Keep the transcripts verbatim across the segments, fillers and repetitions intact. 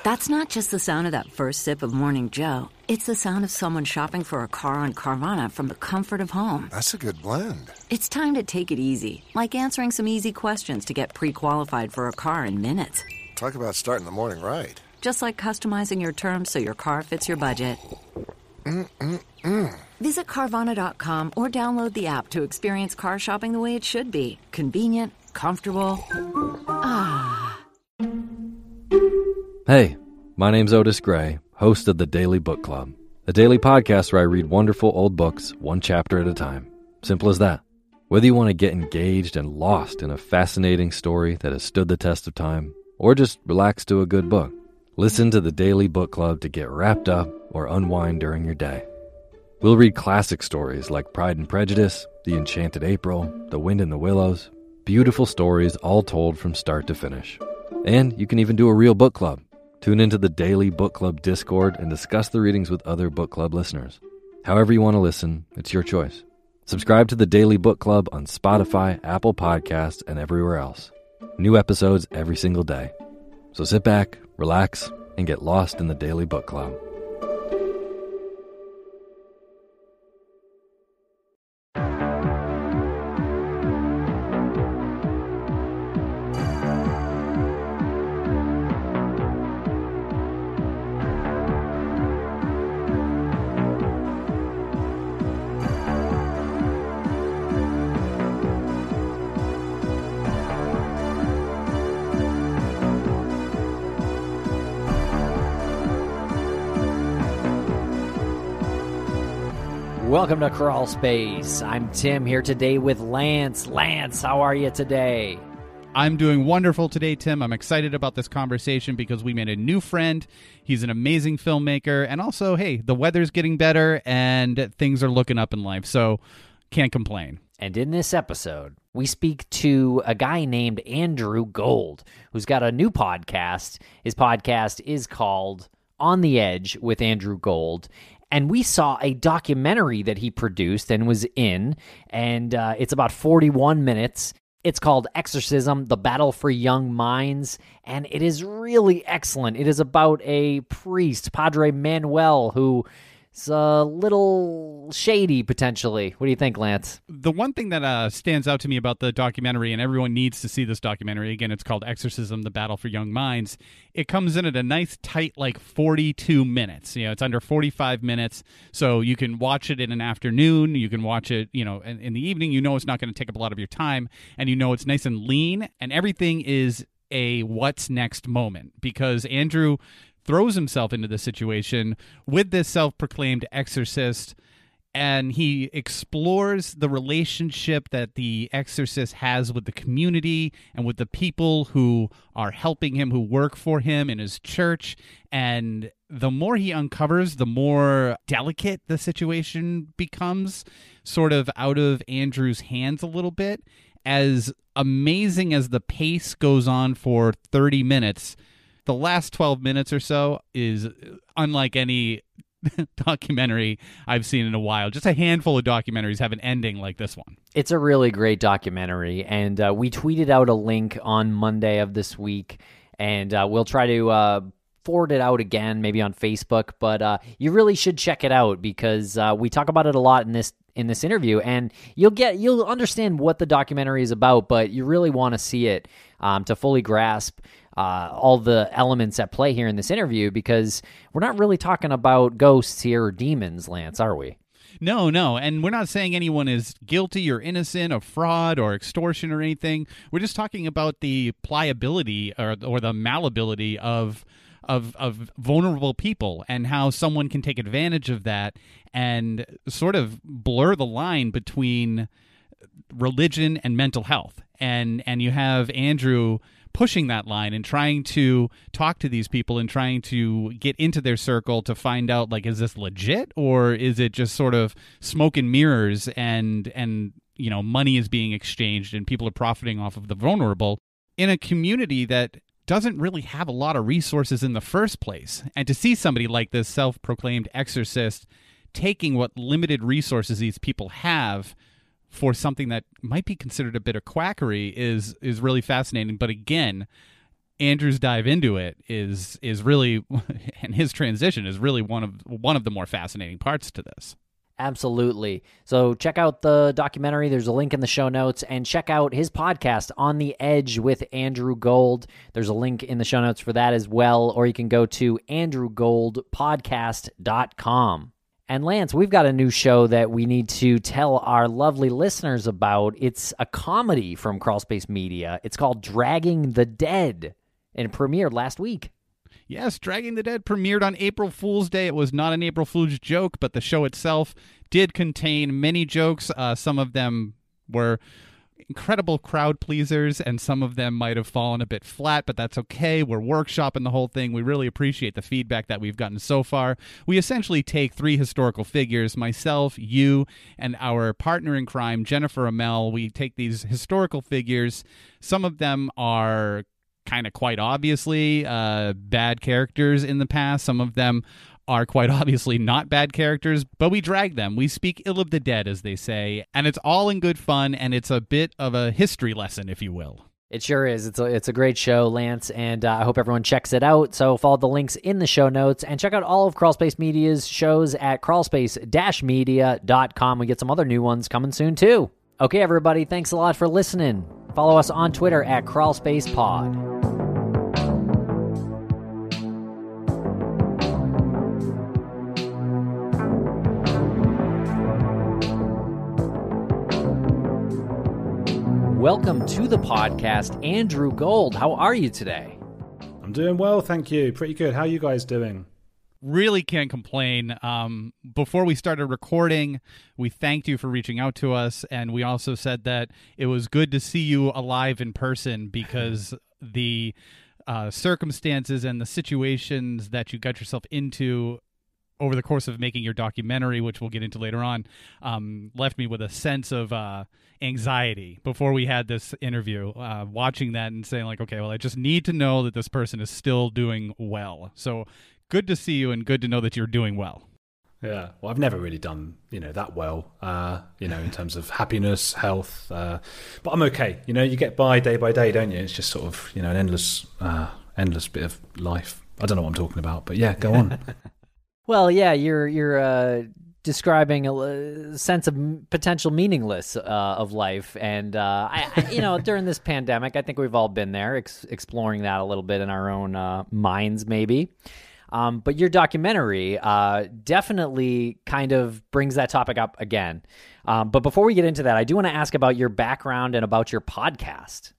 That's not just the sound of that first sip of Morning Joe. It's the sound of someone shopping for a car on Carvana from the comfort of home. That's a good blend. It's time to take it easy, like answering some easy questions to get pre-qualified for a car in minutes. Talk about starting the morning right. Just like customizing your terms so your car fits your budget. Mm-mm-mm. Visit Carvana dot com or download the app to experience car shopping the way it should be. Convenient, comfortable. Ah. Hey, my name's Otis Gray, host of the Daily Book Club, a daily podcast where I read wonderful old books one chapter at a time. Simple as that. Whether you want to get engaged and lost in a fascinating story that has stood the test of time, or just relax to a good book, listen to the Daily Book Club to get wrapped up or unwind during your day. We'll read classic stories like Pride and Prejudice, The Enchanted April, The Wind in the Willows, beautiful stories all told from start to finish. And you can even do a real book club. Tune into the Daily Book Club Discord and discuss the readings with other book club listeners. However you want to listen, it's your choice. Subscribe to the Daily Book Club on Spotify, Apple Podcasts, and everywhere else. New episodes every single day. So sit back, relax, and get lost in the Daily Book Club. Welcome to Crawl Space. I'm Tim here today with Lance. Lance, how are you today? I'm doing wonderful today, Tim. I'm excited about this conversation because we made a new friend. He's an amazing filmmaker. And also, hey, the weather's getting better and things are looking up in life. So can't complain. And in this episode, we speak to a guy named Andrew Gold, who's got a new podcast. His podcast is called On the Edge with Andrew Gold. And we saw a documentary that he produced and was in, and uh, it's about forty-one minutes. It's called Exorcism, The Battle for Young Minds, and it is really excellent. It is about a priest, Padre Manuel, who is a little shady, potentially. What do you think, Lance? The one thing that uh, stands out to me about the documentary, and everyone needs to see this documentary, again, it's called Exorcism, The Battle for Young Minds. It comes in at a nice, tight, like forty-two minutes. You know, it's under forty-five minutes, so you can watch it in an afternoon. You can watch it, you know, in, in the evening. You know it's not going to take up a lot of your time, and you know it's nice and lean, and everything is a what's next moment, because Andrew throws himself into the situation with this self-proclaimed exorcist, and he explores the relationship that the exorcist has with the community and with the people who are helping him, who work for him in his church. And the more he uncovers, the more delicate the situation becomes, sort of out of Andrew's hands a little bit. As amazing as the pace goes on for thirty minutes, the last twelve minutes or so is unlike any documentary I've seen in a while. Just a handful of documentaries have an ending like this one. It's a really great documentary, and uh, we tweeted out a link on Monday of this week, and uh, we'll try to uh, forward it out again, maybe on Facebook, but uh, you really should check it out because uh, we talk about it a lot in this in this interview, and you'll get you'll understand what the documentary is about, but you really want to see it um, to fully grasp uh, all the elements at play here in this interview, because we're not really talking about ghosts here or demons, Lance, are we? No, no, and we're not saying anyone is guilty or innocent of fraud or extortion or anything. We're just talking about the pliability or, or the malleability of of of vulnerable people and how someone can take advantage of that and sort of blur the line between religion and mental health. And and you have Andrew pushing that line and trying to talk to these people and trying to get into their circle to find out, like, is this legit or is it just sort of smoke and mirrors and and you know money is being exchanged and people are profiting off of the vulnerable in a community that doesn't really have a lot of resources in the first place. And to see somebody like this self-proclaimed exorcist taking what limited resources these people have for something that might be considered a bit of quackery is is really fascinating. But again, Andrew's dive into it is is really, and his transition is really one of one of the more fascinating parts to this. Absolutely. So check out the documentary. There's a link in the show notes, and check out his podcast, On the Edge with Andrew Gold. There's a link in the show notes for that as well, or you can go to andrew gold podcast dot com. And Lance, we've got a new show that we need to tell our lovely listeners about. It's a comedy from Crawlspace Media. It's called Dragging the Dead, and it premiered last week. Yes, Dragging the Dead premiered on April Fool's Day. It was not an April Fool's joke, but the show itself did contain many jokes. Uh, some of them were incredible crowd pleasers, and some of them might have fallen a bit flat, but that's okay. We're workshopping the whole thing. We really appreciate the feedback that we've gotten so far. We essentially take three historical figures, myself, you, and our partner in crime, Jennifer Amell. We take these historical figures. Some of them are kind of quite obviously uh, bad characters in the past. Some of them are quite obviously not bad characters, but we drag them. We speak ill of the dead, as they say, and it's all in good fun, and it's a bit of a history lesson, if you will. It sure is. It's a, it's a great show, Lance, and uh, I hope everyone checks it out. So follow the links in the show notes, and check out all of Crawlspace Media's shows at crawlspace dash media dot com. We get some other new ones coming soon, too. Okay, everybody, thanks a lot for listening. Follow us on Twitter at crawlspacepod. Welcome to the podcast, Andrew Gold. How are you today? I'm doing well, thank you. Pretty good. How are you guys doing? Really can't complain. Um, before we started recording, we thanked you for reaching out to us, and we also said that it was good to see you alive in person because the uh, circumstances and the situations that you got yourself into over the course of making your documentary, which we'll get into later on, um, left me with a sense of uh, anxiety before we had this interview, uh, watching that and saying like, okay, well, I just need to know that this person is still doing well. So good to see you and good to know that you're doing well. Yeah, well, I've never really done, you know, that well, uh, you know, in terms of happiness, health, uh, but I'm okay. You know, you get by day by day, don't you? It's just sort of, you know, an endless, uh, endless bit of life. I don't know what I'm talking about, but yeah, go on. Well, yeah, you're you're uh, describing a sense of potential meaningless uh, of life, and uh, I, I, you know, during this pandemic, I think we've all been there, ex- exploring that a little bit in our own uh, minds, maybe. Um, but your documentary uh, definitely kind of brings that topic up again. Um, but before we get into that, I do want to ask about your background and about your podcast.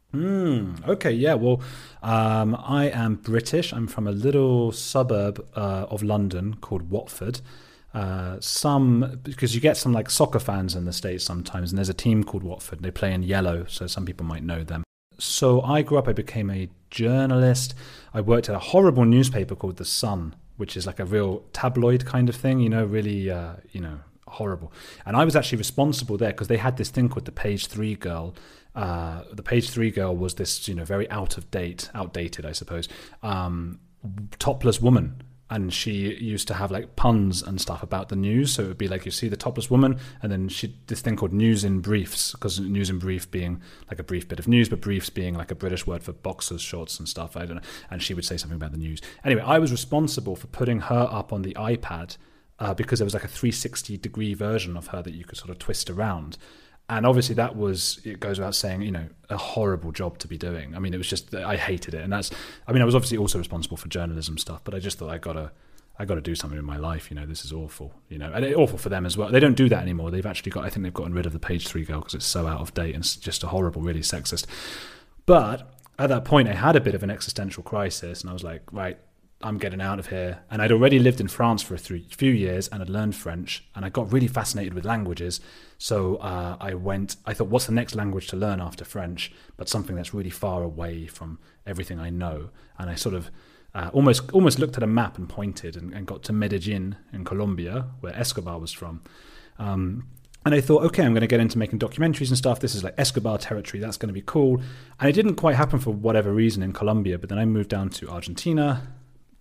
Mm, okay, yeah. Well, um, I am British. I'm from a little suburb uh, of London called Watford. Uh, some because you get some like soccer fans in the States sometimes, and there's a team called Watford. They play in yellow, so some people might know them. So I grew up. I became a journalist. I worked at a horrible newspaper called The Sun, which is like a real tabloid kind of thing. You know, really, uh, you know, horrible. And I was actually responsible there because they had this thing called the Page Three Girl. Uh, the Page Three Girl was this, you know, very out of date, outdated, I suppose, um, topless woman. And she used to have like puns and stuff about the news. So it would be like you see the topless woman, and then she this thing called news in briefs, because news in brief being like a brief bit of news, but briefs being like a British word for boxers, shorts and stuff. I don't know. And she would say something about the news. Anyway, I was responsible for putting her up on the iPad uh, because there was like a three sixty degree version of her that you could sort of twist around. And obviously that was, it goes without saying, you know, a horrible job to be doing. I mean, it was just, I hated it. And that's, I mean, I was obviously also responsible for journalism stuff, but I just thought I gotta, I gotta do something in my life. You know, this is awful, you know, and it's awful for them as well. They don't do that anymore. They've actually got, I think they've gotten rid of the Page Three Girl because it's so out of date and it's just a horrible, really sexist. But at that point I had a bit of an existential crisis and I was like, right, I'm getting out of here. And I'd already lived in France for a th- few years and had learned French and I got really fascinated with languages. So uh, I went, I thought, what's the next language to learn after French? But something that's really far away from everything I know. And I sort of uh, almost almost looked at a map and pointed and, and got to Medellin in Colombia, where Escobar was from. Um, and I thought, okay, I'm going to get into making documentaries and stuff. This is like Escobar territory. That's going to be cool. And it didn't quite happen for whatever reason in Colombia. But then I moved down to Argentina,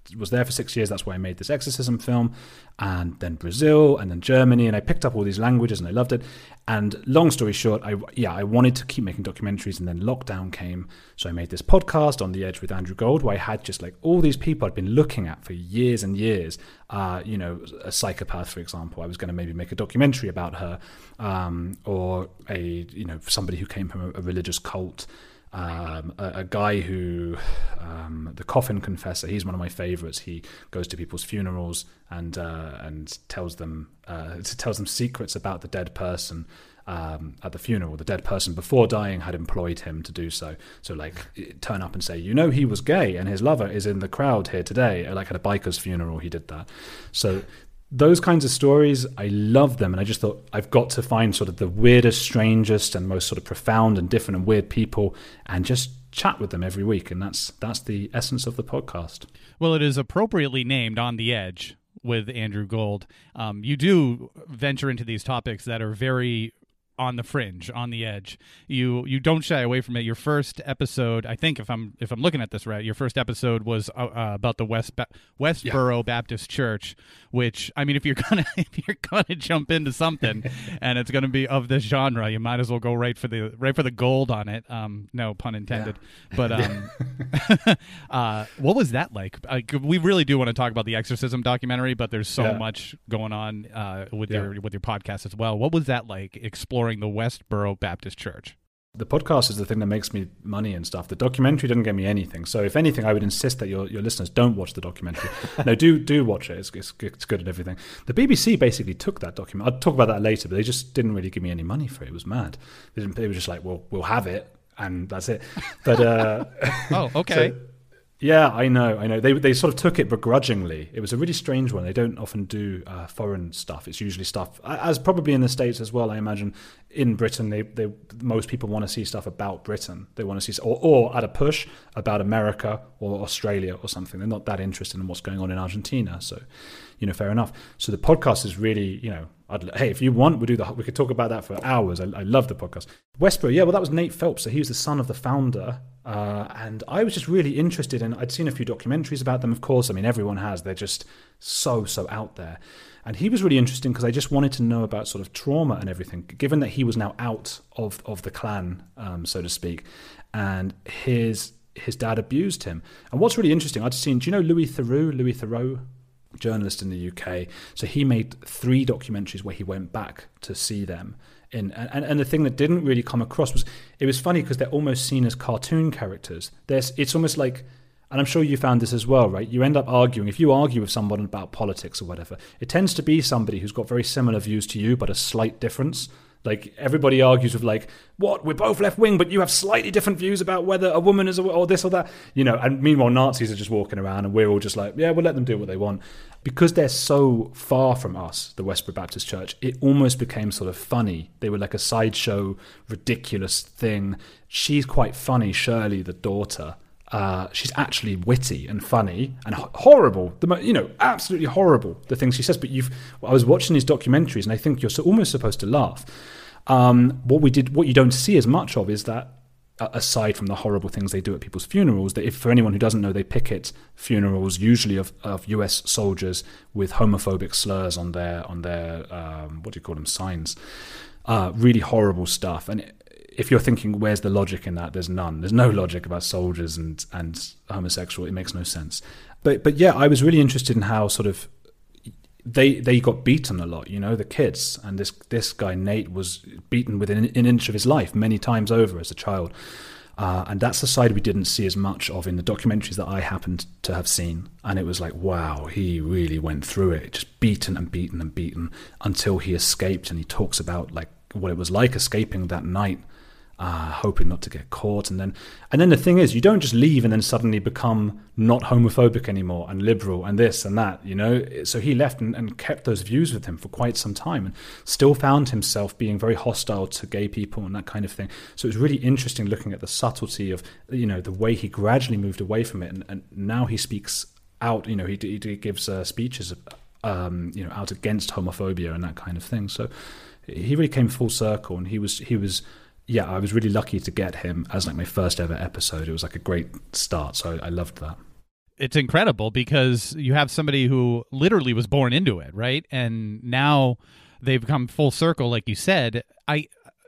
was there for six years. That's why I made this exorcism film, and then Brazil, and then Germany, and I picked up all these languages, and I loved it. And long story short, I yeah, I wanted to keep making documentaries, and then lockdown came, so I made this podcast, On the Edge with Andrew Gold, where I had just like all these people I'd been looking at for years and years. Uh, you know, a psychopath, for example. I was going to maybe make a documentary about her, um, or a you know somebody who came from a, a religious cult. Um, a, a guy who, um, the Coffin Confessor, he's one of my favorites. He goes to people's funerals and uh, and tells them uh, tells them secrets about the dead person um, at the funeral. The dead person before dying had employed him to do so. So like turn up and say, you know, he was gay and his lover is in the crowd here today. Like at a biker's funeral, he did that. So those kinds of stories, I love them. And I just thought I've got to find sort of the weirdest, strangest and most sort of profound and different and weird people and just chat with them every week. And that's that's the essence of the podcast. Well, it is appropriately named On the Edge with Andrew Gold. Um, you do venture into these topics that are very on the fringe, on the edge. You you don't shy away from it. Your first episode, I think, if I'm if I'm looking at this right, your first episode was uh, uh, about the West ba- Westboro yeah. Baptist Church. Which, I mean, if you're gonna if you're gonna jump into something and it's gonna be of this genre, you might as well go right for the right for the gold on it. Um, no pun intended. Yeah. But um, uh, what was that like? Uh, we really do want to talk about the Exorcism documentary, but there's so yeah. much going on uh, with yeah. your with your podcast as well. What was that like exploring the Westboro Baptist Church? The podcast is the thing that makes me money and stuff. The documentary doesn't get me anything. So if anything, I would insist that your, your listeners don't watch the documentary. No, do do watch it. It's, it's, it's good at everything. The B B C basically took that document. I'll talk about that later, but they just didn't really give me any money for it. It was mad. They, didn't, they were just like, well, we'll have it, and that's it. But uh, oh, okay. So, yeah, I know, I know. They they sort of took it begrudgingly. It was a really strange one. They don't often do uh, foreign stuff. It's usually stuff, as probably in the States as well, I imagine. In Britain, they, they most people want to see stuff about Britain. They want to see, or, or at a push, about America or Australia or something. They're not that interested in what's going on in Argentina. So, you know, fair enough. So the podcast is really, you know, I'd, hey, if you want, we do the we could talk about that for hours. I, I love the podcast. Westboro, yeah, well, that was Nate Phelps. So he was the son of the founder. Uh, and I was just really interested in, I'd seen a few documentaries about them, of course. I mean, everyone has. They're just so, so out there. And he was really interesting because I just wanted to know about sort of trauma and everything, given that he was now out of, of the clan, um, so to speak. And his his dad abused him. And what's really interesting, I'd seen, do you know Louis Theroux? Louis Theroux, journalist in the U K. So he made three documentaries where he went back to see them. In, and, and the thing that didn't really come across was, it was funny because they're almost seen as cartoon characters. There's, it's almost like, and I'm sure you found this as well, right? You end up arguing, if you argue with someone about politics or whatever, it tends to be somebody who's got very similar views to you, but a slight difference. Like, everybody argues with, like, what, we're both left-wing, but you have slightly different views about whether a woman is a, or this or that. You know, and meanwhile, Nazis are just walking around, and we're all just like, yeah, we'll let them do what they want. Because they're so far from us, the Westboro Baptist Church, it almost became sort of funny. They were like a sideshow, ridiculous thing. She's quite funny, Shirley, the daughter. Uh, she's actually witty and funny and ho- horrible. The mo- you know, absolutely horrible, the things she says. But you've, I was watching these documentaries, and I think you're so, almost supposed to laugh. Um, what we did, what you don't see as much of, is that, uh, aside from the horrible things they do at people's funerals, that if for anyone who doesn't know, they picket funerals, usually of, of U S soldiers with homophobic slurs on their on their um, what do you call them, signs. Uh, really horrible stuff. And it, if you're thinking, where's the logic in that? There's none. There's no logic about soldiers and, and homosexual. It makes no sense. But but yeah, I was really interested in how sort of they they got beaten a lot, you know, the kids. And this this guy, Nate, was beaten within an inch of his life many times over as a child. Uh, and that's the side we didn't see as much of in the documentaries that I happened to have seen. And it was like, wow, he really went through it, just beaten and beaten and beaten until he escaped. And he talks about like what it was like escaping that night. Uh, hoping not to get caught, and then and then the thing is, you don't just leave and then suddenly become not homophobic anymore and liberal and this and that, you know. So he left and, and kept those views with him for quite some time, and still found himself being very hostile to gay people and that kind of thing. So it was really interesting looking at the subtlety of, you know, the way he gradually moved away from it, and, and now he speaks out. You know, he, he gives uh, speeches, um, you know, out against homophobia and that kind of thing. So he really came full circle, and he was he was. Yeah, I was really lucky to get him as like my first ever episode. It was like a great start, so I, I loved that. it's incredible because you have somebody who literally was born into it, right? And now they've come full circle, like you said. I,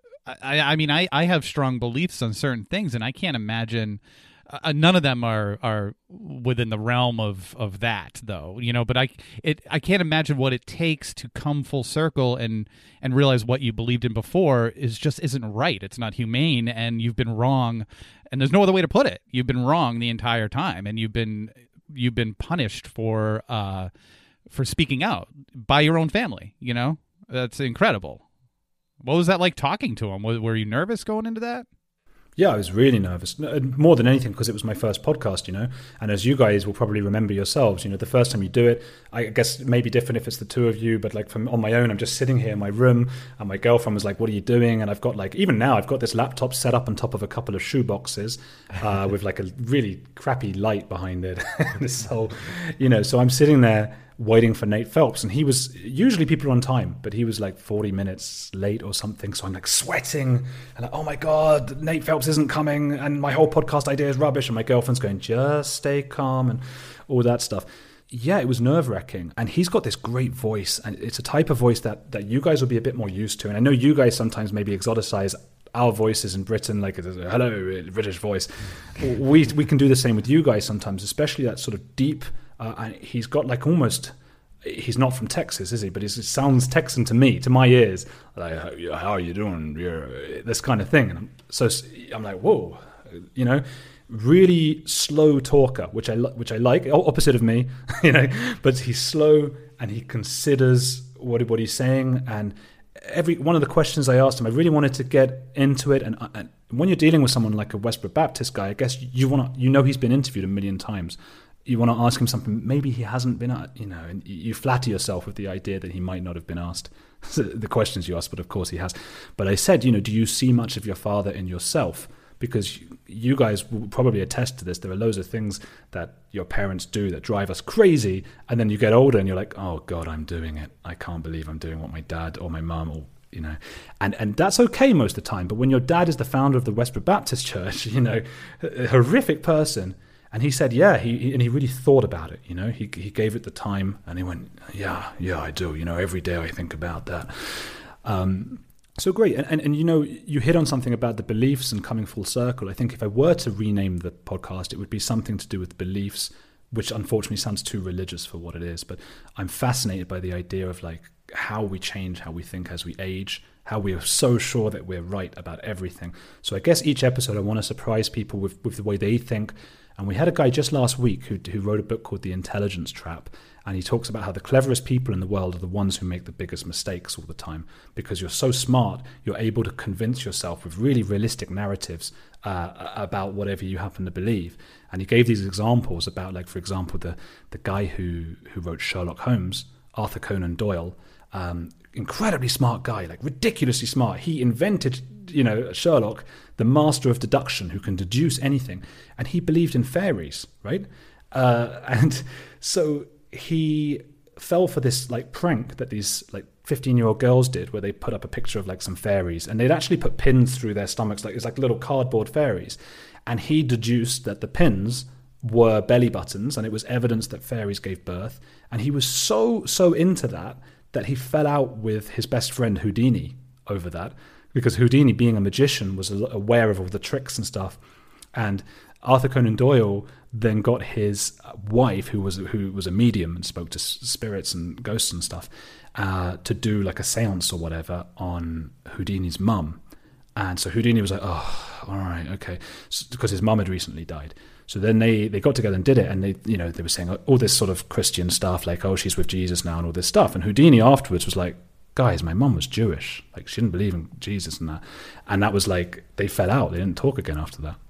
I, I mean, I, I have strong beliefs on certain things, and I can't imagine. Uh, none of them are, are within the realm of, of that, though, you know. But I it I can't imagine what it takes to come full circle and and realize what you believed in before is just isn't right. It's not humane, and you've been wrong. And there's no other way to put it. You've been wrong the entire time, and you've been you've been punished for uh for speaking out by your own family. You know, that's incredible. What was that like talking to him? Were you nervous going into that? Yeah, I was really nervous, more than anything, because it was my first podcast, you know. And as you guys will probably remember yourselves, you know, the first time you do it, I guess it may be different if it's the two of you, but like from on my own, I'm just sitting here in my room, and my girlfriend was like, "What are you doing?" And I've got like, even now, I've got this laptop set up on top of a couple of shoe boxes uh, with like a really crappy light behind it. This whole, you know, so I'm sitting there waiting for Nate Phelps, and he was usually people are on time, but he was like forty minutes late or something. So I'm like sweating and like, oh my god, Nate Phelps isn't coming, and my whole podcast idea is rubbish. And my girlfriend's going, just stay calm and all that stuff. Yeah, it was nerve wracking, and he's got this great voice, and it's a type of voice that that you guys will be a bit more used to. And I know you guys sometimes maybe exoticize our voices in Britain, like a hello British voice. We we can do the same with you guys sometimes, especially that sort of deep. Uh, and he's got like almost, he's not from Texas, is he? But it sounds Texan to me, to my ears. Like, how are you doing? You're, this kind of thing. And I'm, so I'm like, whoa, you know, really slow talker, which I which I like. Opposite of me, you know. But he's slow and he considers what what he's saying. And every one of the questions I asked him, I really wanted to get into it. And, and when you're dealing with someone like a Westboro Baptist guy, I guess you want to, you know, he's been interviewed a million times. You want to ask him something maybe he hasn't been at, you know, and you flatter yourself with the idea that he might not have been asked the questions you asked, but of course he has. But I said, you know, do you see much of your father in yourself? Because you guys will probably attest to this. There are loads of things that your parents do that drive us crazy, and then you get older and you're like, oh God, I'm doing it. I can't believe I'm doing what my dad or my mum or, you know, and, and that's okay most of the time. But when your dad is the founder of the Westboro Baptist Church, you know, a horrific person. And he said, yeah, he, he and he really thought about it, you know. He he gave it the time, and he went, yeah, yeah, I do. You know, every day I think about that. Um, so great. And, and, and, you know, you hit on something about the beliefs and coming full circle. I think if I were to rename the podcast, it would be something to do with beliefs, which unfortunately sounds too religious for what it is. But I'm fascinated by the idea of like how we change, how we think as we age, how we are so sure that we're right about everything. So I guess each episode I want to surprise people with, with the way they think. And we had a guy just last week who who wrote a book called The Intelligence Trap, and he talks about how the cleverest people in the world are the ones who make the biggest mistakes all the time, because you're so smart, you're able to convince yourself with really realistic narratives uh, about whatever you happen to believe. And he gave these examples about, like, for example, the the guy who who wrote Sherlock Holmes, Arthur Conan Doyle, um, incredibly smart guy, like ridiculously smart. He invented, you know, Sherlock, the master of deduction who can deduce anything. And he believed in fairies, right? Uh, and so he fell for this like prank that these like fifteen-year-old girls did, where they put up a picture of like some fairies, and they'd actually put pins through their stomachs, like it's like little cardboard fairies. And he deduced that the pins were belly buttons, and it was evidence that fairies gave birth. And he was so, so into that, that he fell out with his best friend Houdini over that, because Houdini, being a magician, was aware of all the tricks and stuff. And Arthur Conan Doyle then got his wife, who was who was a medium and spoke to spirits and ghosts and stuff, uh, to do like a seance or whatever on Houdini's mum. And so Houdini was like, oh, all right, okay, so, because his mum had recently died. So then they, they got together and did it, and they you know they were saying all this sort of Christian stuff, like, oh, she's with Jesus now and all this stuff. And Houdini afterwards was like, guys, my mum was Jewish, like she didn't believe in Jesus and that. And that was like, they fell out. They didn't talk again after that.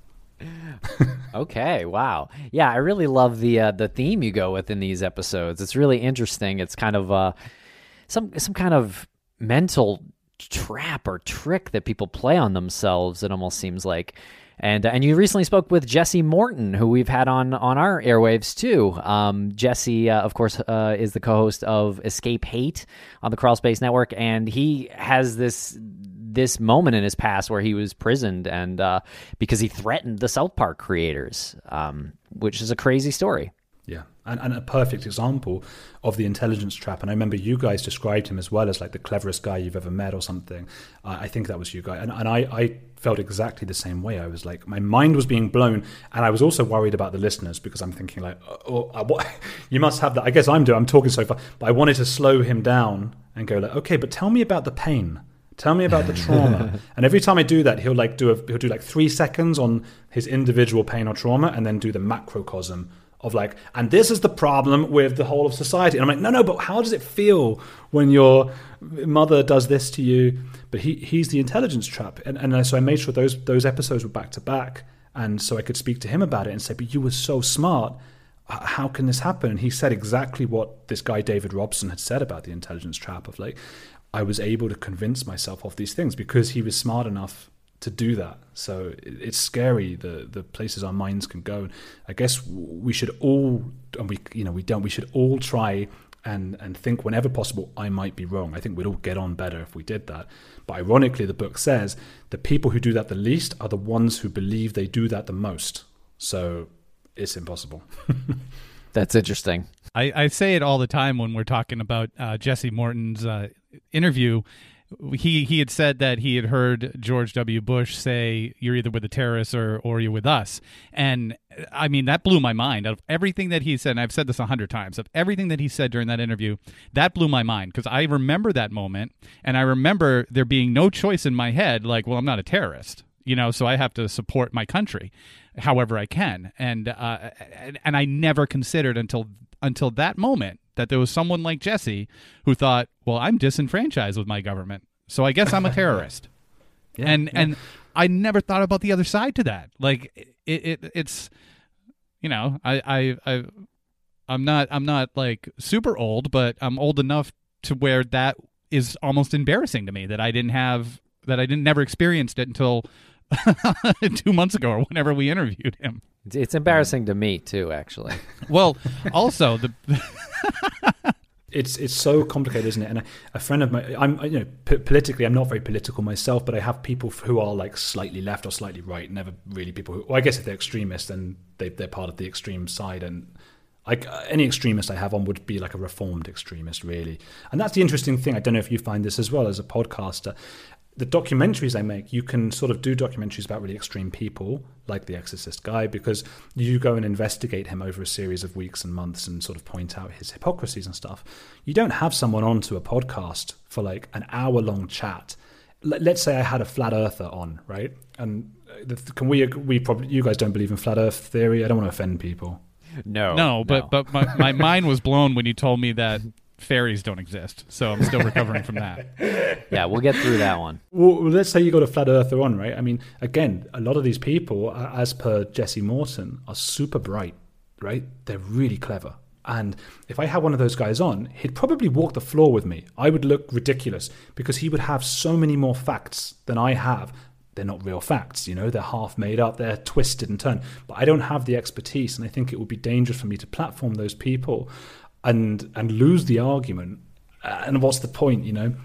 Okay, wow. Yeah, I really love the uh, the theme you go with in these episodes. It's really interesting. It's kind of uh, some some kind of mental trap or trick that people play on themselves, it almost seems like. And uh, and you recently spoke with Jesse Morton, who we've had on, on our airwaves too. Um, Jesse, uh, of course, uh, is the co-host of Escape Hate on the Crawl Space Network, and he has this this moment in his past where he was prisoned and uh, because he threatened the South Park creators, um, which is a crazy story. Yeah, and, and a perfect example of the intelligence trap. And I remember you guys described him as well as like the cleverest guy you've ever met or something. Uh, I think that was you guys. And, and I, I felt exactly the same way. I was like, my mind was being blown. And I was also worried about the listeners because I'm thinking like, oh, oh what? You must have that. I guess I'm doing, I'm talking so far. But I wanted to slow him down and go like, okay, but tell me about the pain. Tell me about the trauma. And every time I do that, he'll like do a, he'll do like three seconds on his individual pain or trauma and then do the macrocosm of like, and this is the problem with the whole of society. And I'm like, no, no, but how does it feel when your mother does this to you? But he he's the intelligence trap. And, and so I made sure those those episodes were back to back. And so I could speak to him about it and say, but you were so smart. How can this happen? And he said exactly what this guy, David Robson, had said about the intelligence trap of like, I was able to convince myself of these things because he was smart enough to do that. So it's scary the the places our minds can go. I guess we should all, and we you know we don't. We should all try and and think whenever possible, I might be wrong. I think we'd all get on better if we did that. But ironically, the book says the people who do that the least are the ones who believe they do that the most. So it's impossible. That's interesting. I, I say it all the time when we're talking about uh, Jesse Morton's uh, interview. He he had said that he had heard George W. Bush say, you're either with the terrorists or, or you're with us. And I mean, that blew my mind. Out of everything that he said, and I've said this a hundred times, of everything that he said during that interview, that blew my mind because I remember that moment. And I remember there being no choice in my head, like, well, I'm not a terrorist, you know, so I have to support my country however I can. And uh, and, and I never considered until until that moment that there was someone like Jesse who thought, well, I'm disenfranchised with my government, so I guess I'm a terrorist. yeah, and yeah. and I never thought about the other side to that. Like it, it it's, you know, I, I, I, I'm not, I'm not like super old, but I'm old enough to where that is almost embarrassing to me that I didn't have, that I didn't never experienced it until two months ago or whenever we interviewed him. It's embarrassing to me too, actually. Well, also the it's it's so complicated, isn't it? And a, a friend of mine, I'm you know p- politically, I'm not very political myself, but I have people who are like slightly left or slightly right. Never really people who, well, I guess if they're extremists, then they they're part of the extreme side. And like uh, any extremist I have on would be like a reformed extremist, really. And that's the interesting thing. I don't know if you find this as well as a podcaster. The documentaries I make, you can sort of do documentaries about really extreme people, like The Exorcist guy, because you go and investigate him over a series of weeks and months and sort of point out his hypocrisies and stuff. You don't have someone onto a podcast for like an hour-long chat. L- let's say I had a flat earther on, right? And can we, we probably, you guys don't believe in flat earth theory? I don't want to offend people. No. No, but, no. but my, my mind was blown when you told me that fairies don't exist, so I'm still recovering from that. Yeah, we'll get through that one. Well, let's say you got a flat earther on, right? I mean, again, a lot of these people, as per Jesse Morton, are super bright, right? They're really clever. And if I had one of those guys on, he'd probably walk the floor with me. I would look ridiculous because he would have so many more facts than I have. They're not real facts, you know, they're half made up, they're twisted and turned. But I don't have the expertise, and I think it would be dangerous for me to platform those people and and lose the argument. And what's the point, you know?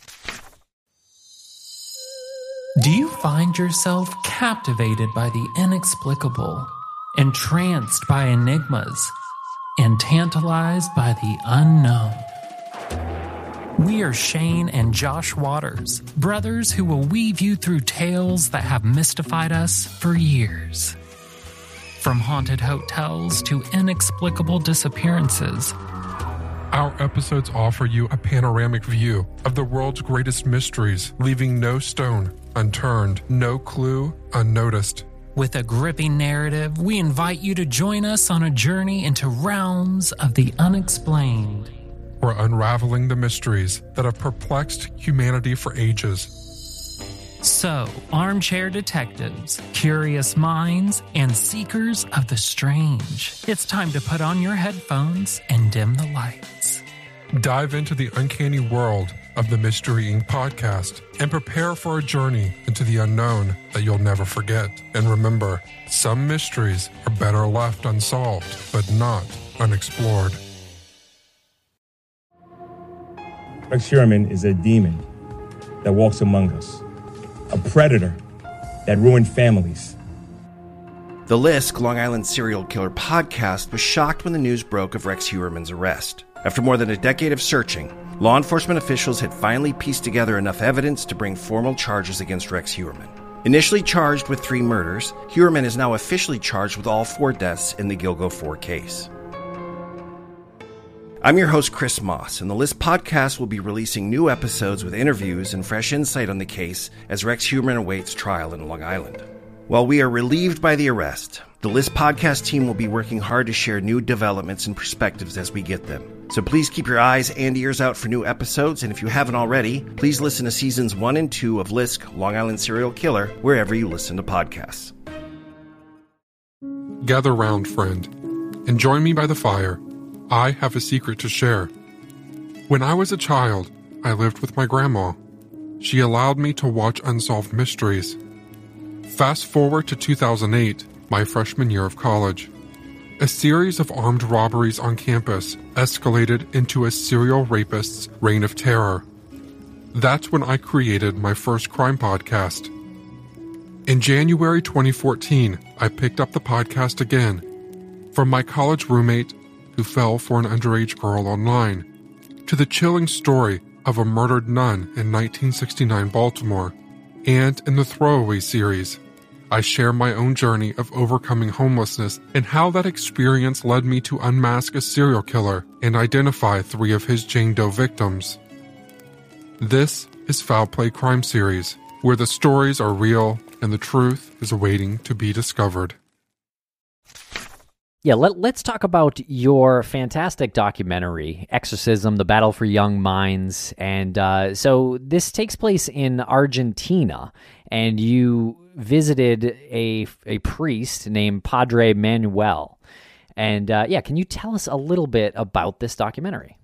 Do you find yourself captivated by the inexplicable, entranced by enigmas, and tantalized by the unknown? We are Shane and Josh Waters, brothers who will weave you through tales that have mystified us for years. From haunted hotels to inexplicable disappearances, our episodes offer you a panoramic view of the world's greatest mysteries, leaving no stone unturned, no clue unnoticed. With a gripping narrative, we invite you to join us on a journey into realms of the unexplained. We're unraveling the mysteries that have perplexed humanity for ages. So, armchair detectives, curious minds, and seekers of the strange, it's time to put on your headphones and dim the lights. Dive into the uncanny world of the Mystery Incorporated podcast and prepare for a journey into the unknown that you'll never forget. And remember, some mysteries are better left unsolved, but not unexplored. Rex Sherman is a demon that walks among us. A predator that ruined families. The Lisk, Long Island serial killer podcast, was shocked when the news broke of Rex Heuermann's arrest. After more than a decade of searching, law enforcement officials had finally pieced together enough evidence to bring formal charges against Rex Heuermann. Initially charged with three murders, Heuermann is now officially charged with all four deaths in the Gilgo four case. I'm your host, Chris Moss, and the Lisk podcast will be releasing new episodes with interviews and fresh insight on the case as Rex Heuermann awaits trial in Long Island. While we are relieved by the arrest, the Lisk podcast team will be working hard to share new developments and perspectives as we get them. So please keep your eyes and ears out for new episodes, and if you haven't already, please listen to seasons one and two of Lisk, Long Island Serial Killer, wherever you listen to podcasts. Gather round, friend, and join me by the fire. I have a secret to share. When I was a child, I lived with my grandma. She allowed me to watch unsolved mysteries. Fast forward to two thousand eight, my freshman year of college. A series of armed robberies on campus escalated into a serial rapist's reign of terror. That's when I created my first crime podcast. In January twenty fourteen, I picked up the podcast again. From my college roommate who fell for an underage girl online, to the chilling story of a murdered nun in nineteen sixty-nine Baltimore, and in the Throwaway series, I share my own journey of overcoming homelessness and how that experience led me to unmask a serial killer and identify three of his Jane Doe victims. This is Foul Play Crime Series, where the stories are real and the truth is waiting to be discovered. Yeah, let, let's talk about your fantastic documentary, Exorcism, The Battle for Young Minds. And uh, so this takes place in Argentina, and you visited a, a priest named Padre Manuel. And uh, yeah, can you tell us a little bit about this documentary?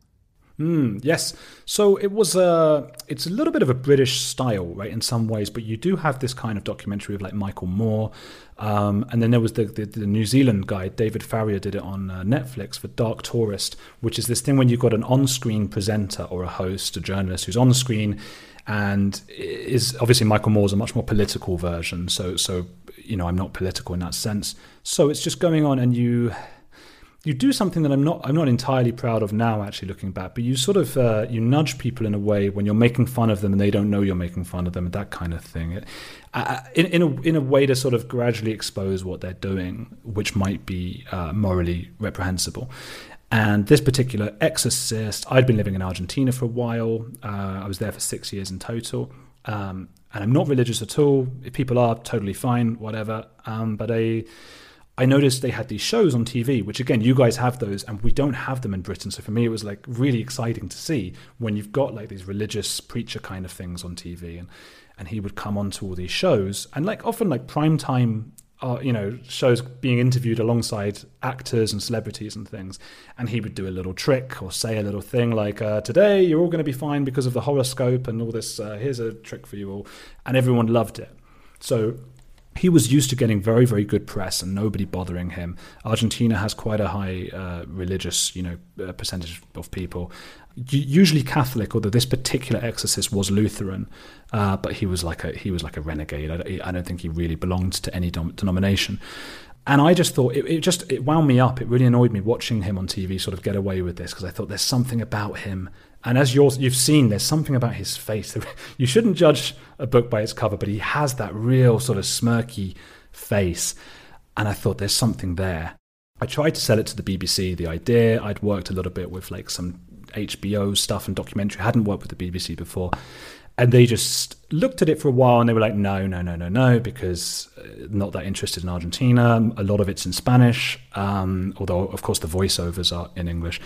Mm, yes. So it was a, it's a little bit of a British style, right, in some ways, but you do have this kind of documentary of like Michael Moore. Um, and then there was the, the, the New Zealand guy, David Farrier, did it on uh, Netflix for Dark Tourist, which is this thing when you've got an on-screen presenter or a host, a journalist who's on the screen, and is obviously Michael Moore's a much more political version. So, so you know, I'm not political in that sense. So it's just going on, and you you do something that I'm not I'm not entirely proud of now, actually looking back. But you sort of uh, you nudge people in a way when you're making fun of them and they don't know you're making fun of them, and that kind of thing. It, uh, in in a in a way to sort of gradually expose what they're doing, which might be uh, morally reprehensible. And this particular exorcist, I'd been living in Argentina for a while. Uh, I was there for six years in total. Um, and I'm not religious at all. If people are, totally fine, whatever. Um, but I, I noticed they had these shows on T V, which again, you guys have those, and we don't have them in Britain. So for me, it was like really exciting to see when you've got like these religious preacher kind of things on T V. And, and he would come onto all these shows, and like often like primetime Uh, you know, shows being interviewed alongside actors and celebrities and things. And he would do a little trick or say a little thing like, uh, today you're all going to be fine because of the horoscope and all this, uh, here's a trick for you all. And everyone loved it. So he was used to getting very, very good press and nobody bothering him. Argentina has quite a high uh, religious, you know, uh, percentage of people. Usually Catholic, although this particular exorcist was Lutheran, uh, but he was like a he was like a renegade. I, I don't think he really belonged to any dom- denomination. And I just thought it, it just it wound me up. It really annoyed me watching him on T V sort of get away with this, because I thought there's something about him. And as you're, you've seen, there's something about his face. You shouldn't judge a book by its cover, but he has that real sort of smirky face. And I thought there's something there. I tried to sell it to the B B C, the idea. I'd worked a little bit with like some H B O stuff and documentary. I hadn't worked with the B B C before. And they just looked at it for a while and they were like, no, no, no, no, no, because not that interested in Argentina. A lot of it's in Spanish, um, although, of course, the voiceovers are in English.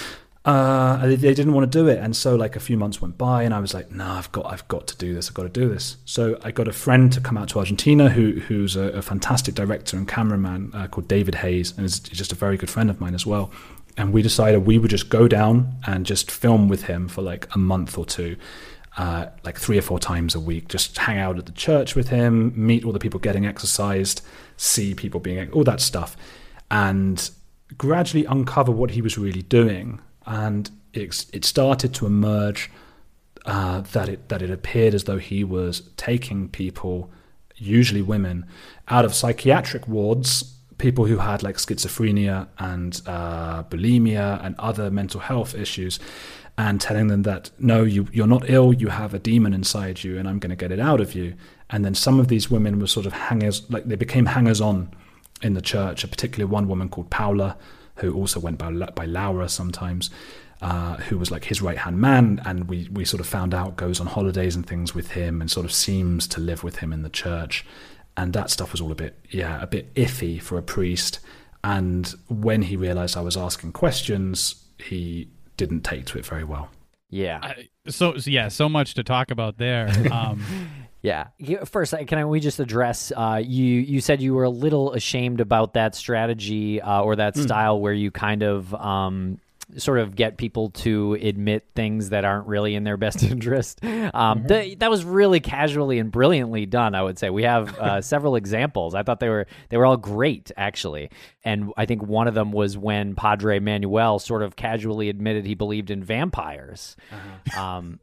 Uh, they, they didn't want to do it. And so like a few months went by and I was like, no, I've got I've got to do this. I've got to do this. So I got a friend to come out to Argentina who who's a, a fantastic director and cameraman uh, called David Hayes, and is just a very good friend of mine as well. And we decided we would just go down and just film with him for like a month or two, uh, like three or four times a week, just hang out at the church with him, meet all the people getting exercised, see people being, all that stuff, and gradually uncover what he was really doing. And it, it started to emerge uh, that it that it appeared as though he was taking people usually women, out of psychiatric wards, people who had like schizophrenia and uh, bulimia and other mental health issues, and telling them that, no, you, you're not ill, you have a demon inside you and I'm going to get it out of you. And then some of these women were sort of hangers, like they became hangers-on in the church, particularly one woman called Paula, who also went by, by Laura sometimes, uh, who was like his right-hand man, and we, we sort of found out goes on holidays and things with him and sort of seems to live with him in the church. And that stuff was all a bit, yeah, a bit iffy for a priest. And when he realized I was asking questions, he didn't take to it very well. Yeah. I, so, yeah, so much to talk about there. Um, yeah. First, can I, we just address, uh, you, you said you were a little ashamed about that strategy uh, or that mm. style where you kind of um, sort of get people to admit things that aren't really in their best interest. Um, mm-hmm. th- that was really casually and brilliantly done, I would say. We have uh, several examples. I thought they were they were all great, actually. And I think one of them was when Padre Manuel sort of casually admitted he believed in vampires. Uh-huh. Um,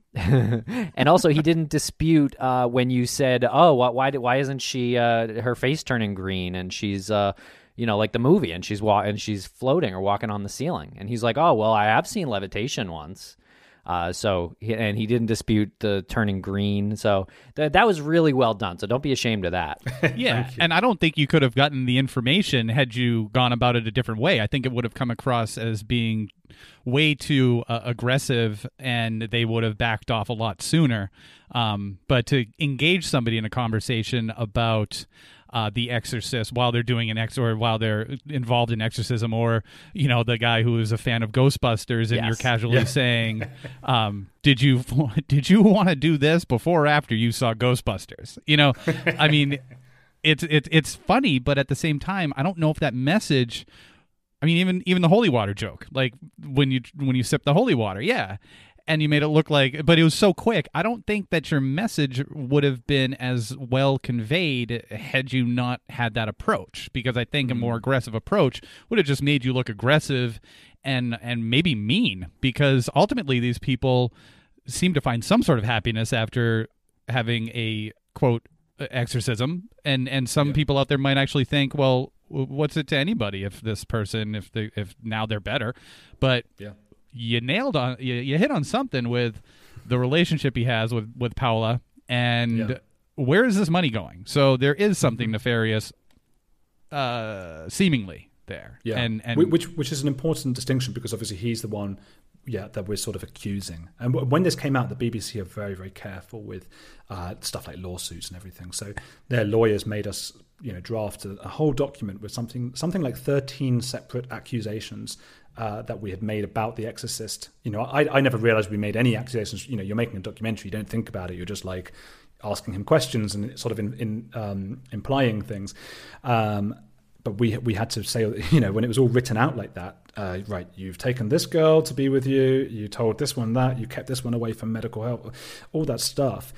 and also he didn't dispute uh, when you said, oh, why why, why isn't she, uh, her face turning green and she's... Uh, you know, like the movie, and she's wa- and she's floating or walking on the ceiling. And he's like, oh, well, I have seen levitation once. Uh, so, he, and he didn't dispute the turning green. So th- that was really well done. So don't be ashamed of that. Yeah. And I don't think you could have gotten the information had you gone about it a different way. I think it would have come across as being way too uh, aggressive, and they would have backed off a lot sooner. Um, but to engage somebody in a conversation about Uh, the exorcist while they're doing an ex or while they're involved in exorcism, or, you know, the guy who is a fan of Ghostbusters and yes. you're casually yeah. saying, um, did you, did you want to do this before or after you saw Ghostbusters? You know, I mean, it's, it's, it's funny, but at the same time, I don't know if that message, I mean, even, even the holy water joke, like when you, when you sip the holy water. Yeah. And you made it look like, but it was so quick. I don't think that your message would have been as well conveyed had you not had that approach, because I think mm-hmm. a more aggressive approach would have just made you look aggressive and and maybe mean, because ultimately these people seem to find some sort of happiness after having a, quote, exorcism. And, and some yeah. people out there might actually think, well, what's it to anybody if this person, if they, if now they're better. But yeah. You nailed on, you, you hit on something with the relationship he has with, with Paula, and yeah. where is this money going? So there is something mm-hmm. nefarious, uh, seemingly there. Yeah, and, and which which is an important distinction, because obviously he's the one, yeah, that we're sort of accusing. And when this came out, the B B C are very, very careful with uh, stuff like lawsuits and everything. So their lawyers made us, you know, draft a, a whole document with something something like thirteen separate accusations Uh, that we had made about The Exorcist. You know, I, I never realized we made any accusations. You know, you're making a documentary, you don't think about it. You're just like asking him questions and sort of in, in um, implying things. Um, but we we had to say, you know, when it was all written out like that, uh, right, you've taken this girl to be with you, you told this one that, you kept this one away from medical help, all that stuff.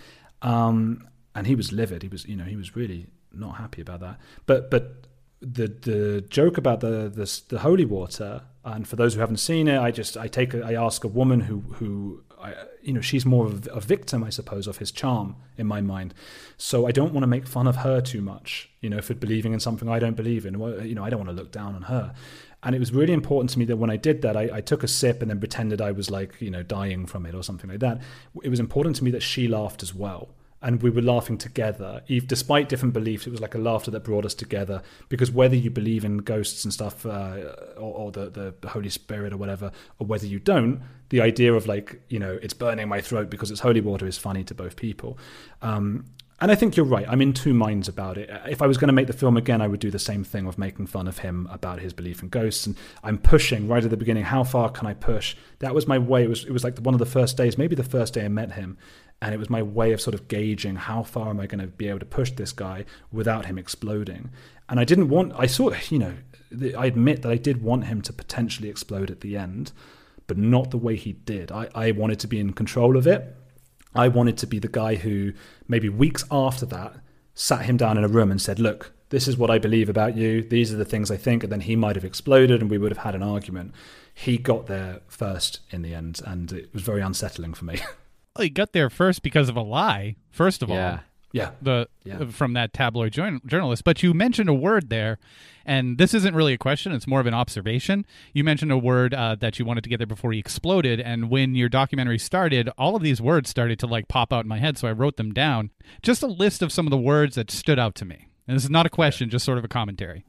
Um, and he was livid. He was, you know, he was really not happy about that. But but the the joke about the the, the holy water, and for those who haven't seen it, I just I take a, I ask a woman who who I, you know, she's more of a victim, I suppose, of his charm in my mind. So I don't want to make fun of her too much, you know, for believing in something I don't believe in. You know, I don't want to look down on her. And it was really important to me that when I did that, I, I took a sip and then pretended I was like, you know, dying from it or something like that. It was important to me that she laughed as well. And we were laughing together. Despite different beliefs, it was like a laughter that brought us together. Because whether you believe in ghosts and stuff, uh, or, or the, the Holy Spirit or whatever, or whether you don't, the idea of like, you know, it's burning my throat because it's holy water is funny to both people. Um, and I think you're right. I'm in two minds about it. If I was going to make the film again, I would do the same thing of making fun of him about his belief in ghosts. And I'm pushing right at the beginning. How far can I push? That was my way. It was, it was like one of the first days, maybe the first day I met him. And it was my way of sort of gauging how far am I going to be able to push this guy without him exploding. And I didn't want, I saw, you know, I admit that I did want him to potentially explode at the end, but not the way he did. I, I wanted to be in control of it. I wanted to be the guy who maybe weeks after that sat him down in a room and said, look, this is what I believe about you. These are the things I think. And then he might have exploded and we would have had an argument. He got there first in the end, and it was very unsettling for me. Well, he got there first because of a lie, first of yeah. all. Yeah. The Yeah. from that tabloid journal- journalist. But you mentioned a word there, and this isn't really a question, it's more of an observation. You mentioned a word uh, that you wanted to get there before he exploded, and when your documentary started, all of these words started to like pop out in my head, so I wrote them down. Just a list of some of the words that stood out to me. And this is not a question, just sort of a commentary.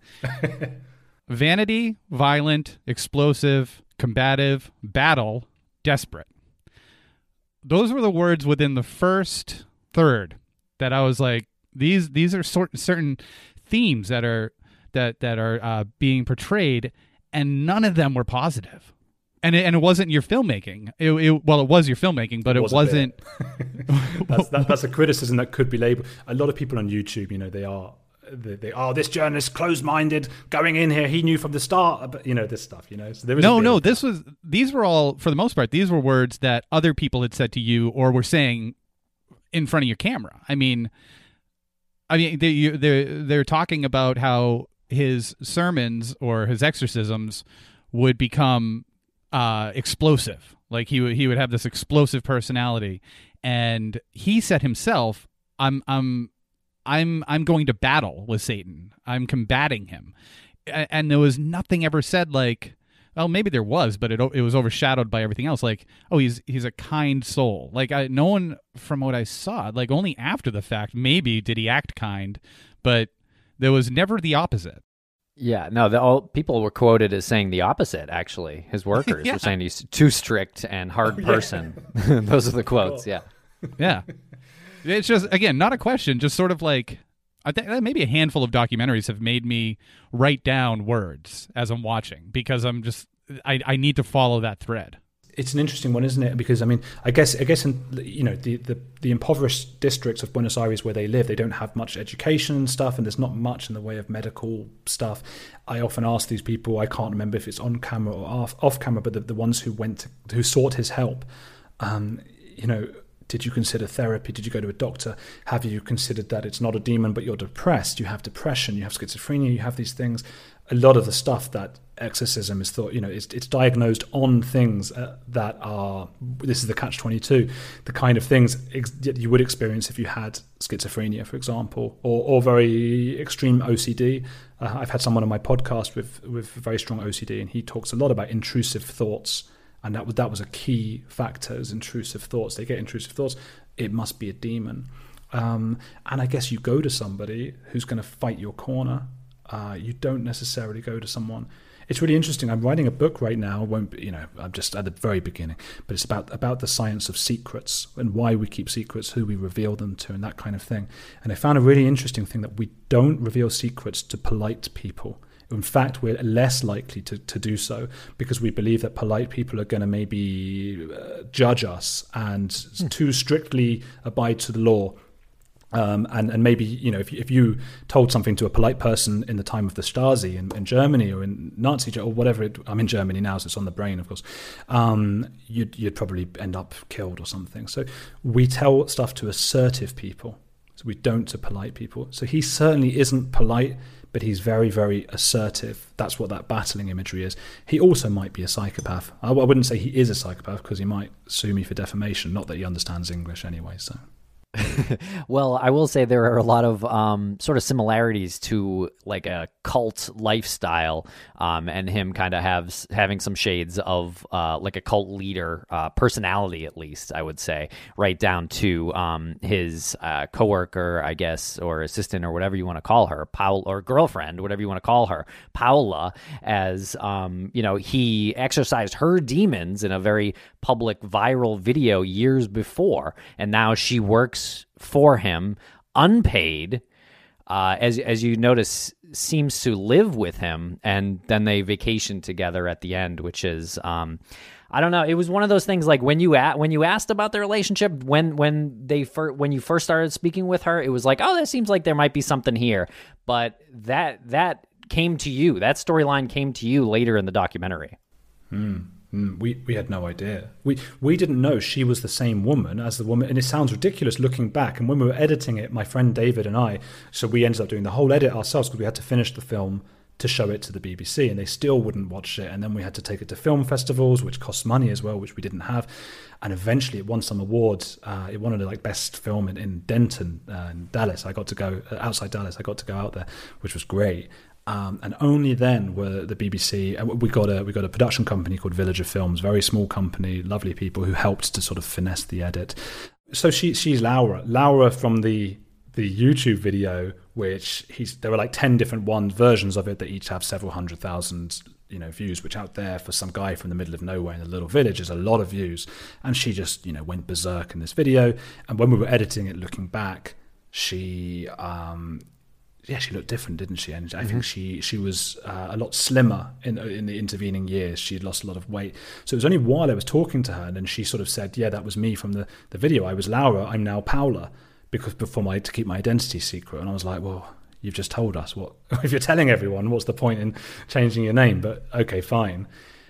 Vanity, violent, explosive, combative, battle, desperate. Those were the words within the first third that I was like, these these are sort certain themes that are that that are uh, being portrayed, and none of them were positive. And it, and it wasn't your filmmaking. It, it, well, it was your filmmaking, but it, it wasn't. that's, that, that's a criticism that could be labeled. A lot of people on YouTube, you know, they are they, they oh, this journalist closed-minded going in here. He knew from the start, but you know this stuff. You know, so there was no, no. This was these were all for the most part. These were words that other people had said to you or were saying in front of your camera. I mean, I mean, they they they're talking about how his sermons or his exorcisms would become uh, explosive. Like he would he would have this explosive personality, and he said himself, "I'm I'm I'm I'm going to battle with Satan. I'm combating him," and there was nothing ever said like, well, maybe there was, but it it was overshadowed by everything else. Like, oh, he's he's a kind soul. Like, I, no one from what I saw, like only after the fact, maybe did he act kind, but there was never the opposite. Yeah, no, the, all people were quoted as saying the opposite. Actually, his workers Yeah. were saying he's too strict and hard Oh, yeah. person. Those are the quotes. Yeah, Yeah, it's just again not a question, just sort of like. I think maybe a handful of documentaries have made me write down words as I'm watching because I'm just I, I need to follow that thread. It's an interesting one, isn't it? Because I mean, I guess I guess in you know the, the the impoverished districts of Buenos Aires where they live, they don't have much education and stuff, and there's not much in the way of medical stuff. I often ask these people, I can't remember if it's on camera or off, off camera, but the, the ones who went to, who sought his help, um, you know. Did you consider therapy? Did you go to a doctor? Have you considered that it's not a demon, but you're depressed? You have depression, you have schizophrenia, you have these things. A lot of the stuff that exorcism is thought, you know, it's, it's diagnosed on things uh, that are, this is the catch twenty-two, the kind of things ex- you would experience if you had schizophrenia, for example, or, or very extreme O C D. Uh, I've had someone on my podcast with, with very strong O C D, and he talks a lot about intrusive thoughts. And that was that was a key factor, is intrusive thoughts. They get intrusive thoughts. It must be a demon. Um, and I guess you go to somebody who's going to fight your corner. Uh, you don't necessarily go to someone. It's really interesting. I'm writing a book right now. Won't be, you know, I'm just at the very beginning, but it's about about the science of secrets and why we keep secrets, who we reveal them to, and that kind of thing. And I found a really interesting thing that we don't reveal secrets to polite people. In fact, we're less likely to, to do so because we believe that polite people are going to maybe uh, judge us and Hmm. too strictly abide to the law. Um, and, and maybe, you know, if you, if you told something to a polite person in the time of the Stasi in, in Germany or in Nazi or whatever, it, I'm in Germany now, so it's on the brain, of course, um, you'd, you'd probably end up killed or something. So we tell stuff to assertive people. So we don't to polite people. So he certainly isn't polite, but he's very, very assertive. That's what that battling imagery is. He also might be a psychopath. I, I wouldn't say he is a psychopath because he might sue me for defamation. Not that he understands English anyway, so... Well, I will say there are a lot of um, sort of similarities to like a cult lifestyle, um, and him kind of have having some shades of uh, like a cult leader uh, personality, at least I would say, right down to um, his uh, coworker, I guess, or assistant or whatever you want to call her, Paul, or girlfriend, whatever you want to call her, Paula, as um, you know, he exorcised her demons in a very public viral video years before, and now she works for him unpaid, uh, as as you notice, seems to live with him, and then they vacation together at the end, which is um, I don't know. It was one of those things like when you a- when you asked about their relationship, when when they fir- when you first started speaking with her, it was like, oh, that seems like there might be something here, but that that came to you, that storyline came to you later in the documentary. Hmm. Mm, we we had no idea. We we didn't know she was the same woman as the woman, and it sounds ridiculous looking back. And when we were editing it, my friend David and I, so we ended up doing the whole edit ourselves because we had to finish the film to show it to the B B C, and they still wouldn't watch it. And then we had to take it to film festivals, which cost money as well, which we didn't have. And eventually it won some awards. Uh, it won the like best film in, in Denton, uh, in Dallas. I got to go uh, outside Dallas. I got to go out there, which was great. Um, and only then were the B B C. Uh, we got a we got a production company called Villager Films, very small company, lovely people who helped to sort of finesse the edit. So she she's Laura. Laura from the the YouTube video, which he's there were like ten different one versions of it that each have several hundred thousand you know views, which out there for some guy from the middle of nowhere in a little village is a lot of views. And she just you know went berserk in this video. And when we were editing it, looking back, she um yeah she looked different, didn't she? And I mm-hmm. think she she was uh, a lot slimmer in in the intervening years. She'd lost a lot of weight. So it was only while I was talking to her and then she sort of said, yeah, that was me from the the video. I was Laura, I'm now Paula, because before my to keep my identity secret. And I was like, well, you've just told us. What if you're telling everyone? What's the point in changing your name? But okay, fine.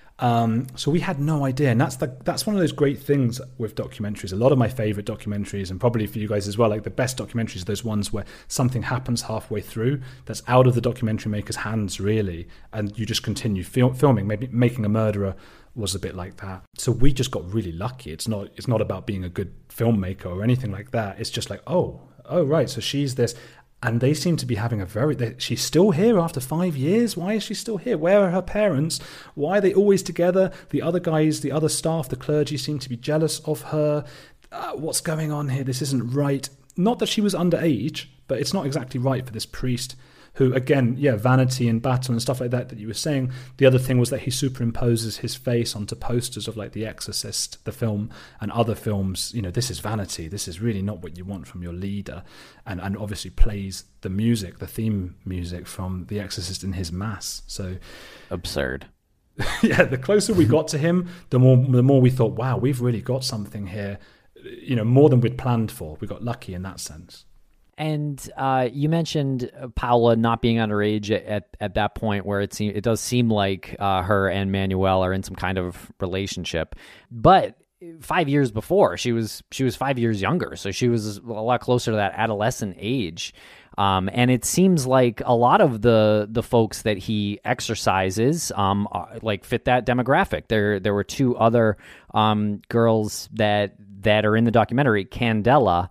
Um, so we had no idea, and that's the, that's one of those great things with documentaries. A lot of my favorite documentaries, and probably for you guys as well, like the best documentaries are those ones where something happens halfway through that's out of the documentary maker's hands, really, and you just continue fil- filming. Maybe Making a Murderer was a bit like that. So we just got really lucky. It's not it's not about being a good filmmaker or anything like that. It's just like, oh, oh right, so she's this. And they seem to be having a very... They, she's still here after five years? Why is she still here? Where are her parents? Why are they always together? The other guys, the other staff, the clergy seem to be jealous of her. Uh, what's going on here? This isn't right. Not that she was underage, but it's not exactly right for this priest who, again, yeah, vanity and battle and stuff like that that you were saying. The other thing was that he superimposes his face onto posters of like The Exorcist, the film, and other films. You know, this is vanity. This is really not what you want from your leader. And and obviously plays the music, the theme music from The Exorcist in his mass. So absurd. Yeah, the closer we got to him, the more the more we thought, wow, we've really got something here. You know, more than we'd planned for. We got lucky in that sense. And uh, you mentioned Paula not being underage at, at, at that point, where it seem, it does seem like uh, her and Manuel are in some kind of relationship. But five years before, she was she was five years younger, so she was a lot closer to that adolescent age. Um, and it seems like a lot of the the folks that he exercises um, are, like fit that demographic. There there were two other um, girls that that are in the documentary, Candela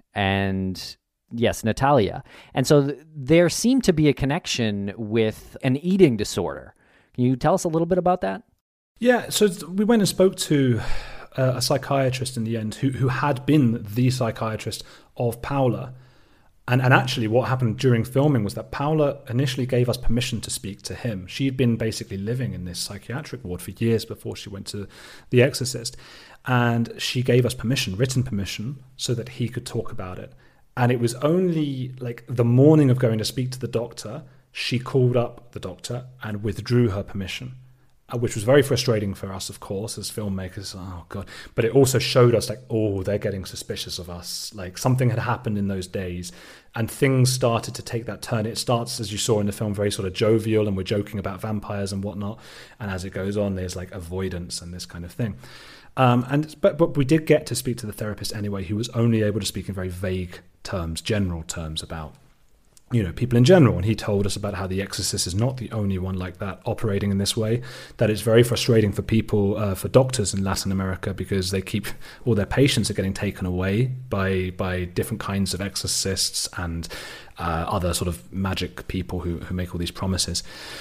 and yes, Natalia. And so th- there seemed to be a connection with an eating disorder. Can you tell us a little bit about that? Yeah, so we went and spoke to uh, a psychiatrist in the end who who had been the psychiatrist of Paula. And and actually what happened during filming was that Paula initially gave us permission to speak to him. She'd been basically living in this psychiatric ward for years before she went to The Exorcist. And she gave us permission, written permission, so that he could talk about it. And it was only like the morning of going to speak to the doctor, she called up the doctor and withdrew her permission, which was very frustrating for us, of course, as filmmakers. Oh, God. But it also showed us like, oh, they're getting suspicious of us. Like something had happened in those days and things started to take that turn. It starts, as you saw in the film, very sort of jovial and we're joking about vampires and whatnot. And as it goes on, there's like avoidance and this kind of thing. Um, and but but we did get to speak to the therapist anyway, who was only able to speak in very vague terms, general terms about, you know, people in general. And he told us about how The Exorcist is not the only one like that operating in this way, that it's very frustrating for people, uh, for doctors in Latin America, because they keep, all their patients are getting taken away by by different kinds of exorcists and uh, other sort of magic people who, who make all these promises.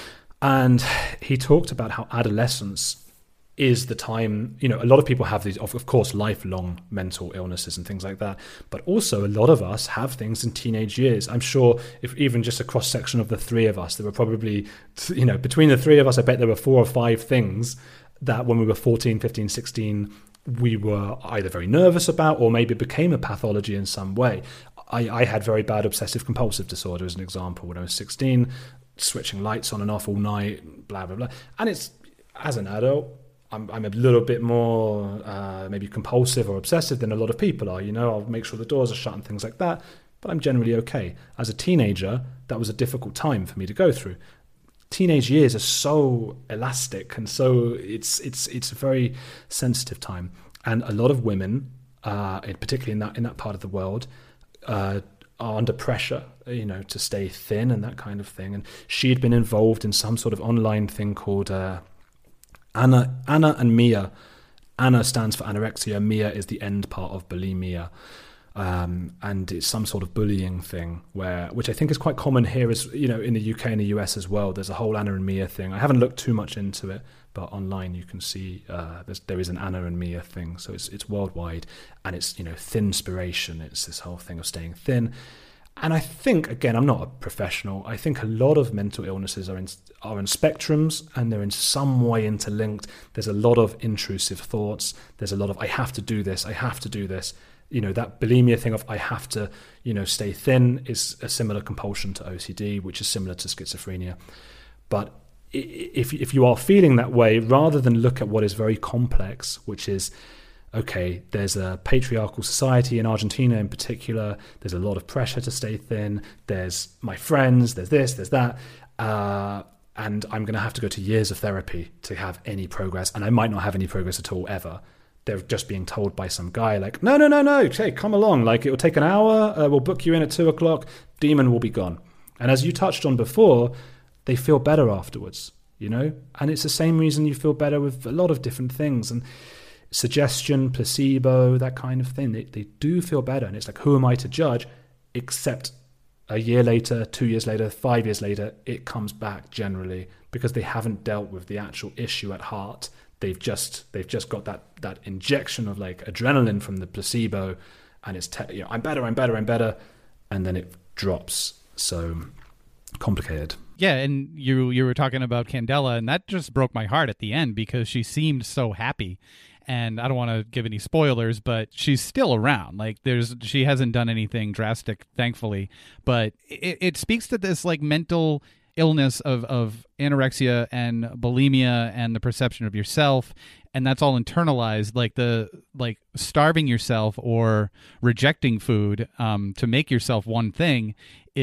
And he talked about how adolescence is the time, you know, a lot of people have these, of, of course, lifelong mental illnesses and things like that. But also a lot of us have things in teenage years. I'm sure if even just a cross section of the three of us, there were probably, you know, between the three of us, I bet there were four or five things that when we were fourteen, fifteen, sixteen, we were either very nervous about or maybe became a pathology in some way. I, I had very bad obsessive compulsive disorder as an example when I was sixteen, switching lights on and off all night, blah, blah, blah. And it's, as an adult, I'm, I'm a little bit more uh, maybe compulsive or obsessive than a lot of people are. You know, I'll make sure the doors are shut and things like that, but I'm generally okay. As a teenager, that was a difficult time for me to go through. Teenage years are so elastic and so it's it's it's a very sensitive time. And a lot of women, uh, particularly in that in that part of the world, uh, are under pressure, you know, to stay thin and that kind of thing. And she had been involved in some sort of online thing called uh, Anna, Anna and Mia. Anna stands for anorexia. Mia is the end part of bulimia. Um, and it's some sort of bullying thing where, which I think is quite common here, as you know, in the U K and the U S as well. There's a whole Anna and Mia thing. I haven't looked too much into it, but online you can see uh, there's, there is an Anna and Mia thing. So it's it's worldwide, and it's, you know, thinspiration. It's this whole thing of staying thin. And I think, again, I'm not a professional. I think a lot of mental illnesses are in are in spectrums, and they're in some way interlinked. There's a lot of intrusive thoughts. There's a lot of I have to do this. I have to do this. You know, that bulimia thing of I have to, you know, stay thin is a similar compulsion to O C D, which is similar to schizophrenia. But if if you are feeling that way, rather than look at what is very complex, which is, okay, there's a patriarchal society in Argentina in particular, there's a lot of pressure to stay thin, there's my friends, there's this, there's that, uh, and I'm going to have to go to years of therapy to have any progress, and I might not have any progress at all ever. They're just being told by some guy like, no, no, no, no, hey, come along. Like, it will take an hour. Uh, we'll book you in at two o'clock. Demon will be gone. And as you touched on before, they feel better afterwards, you know? And it's the same reason you feel better with a lot of different things. And suggestion, placebo, that kind of thing. They, they do feel better. And it's like, who am I to judge? Except a year later, two years later, five years later, it comes back generally because they haven't dealt with the actual issue at heart. They've just they've just got that that injection of like adrenaline from the placebo, and it's te- you know, I'm better, I'm better, I'm better, and then it drops. So complicated. Yeah, and you you were talking about Candela, and that just broke my heart at the end because she seemed so happy. And I don't want to give any spoilers, but she's still around. Like, there's she hasn't done anything drastic, thankfully. But it, it speaks to this like mental illness of, of anorexia and bulimia and the perception of yourself, and that's all internalized. Like the like starving yourself or rejecting food um, to make yourself one thing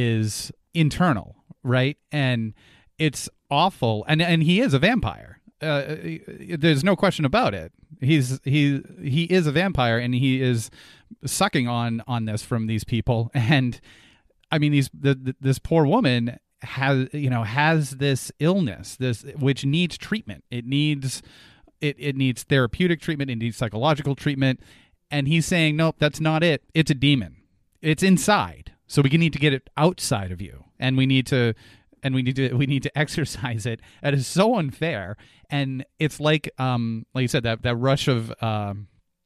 is internal, right? And it's awful. And and he is a vampire. Uh, there's no question about it. He's he he is a vampire, and he is sucking on on this from these people. And I mean, these the, the, this poor woman has you know has this illness, this which needs treatment. It needs it it needs therapeutic treatment. It needs psychological treatment. And he's saying, nope, that's not it. It's a demon. It's inside. So we need to get it outside of you, and we need to. And we need to we need to exercise it. That is so unfair, and it's like um like you said, that that rush of um,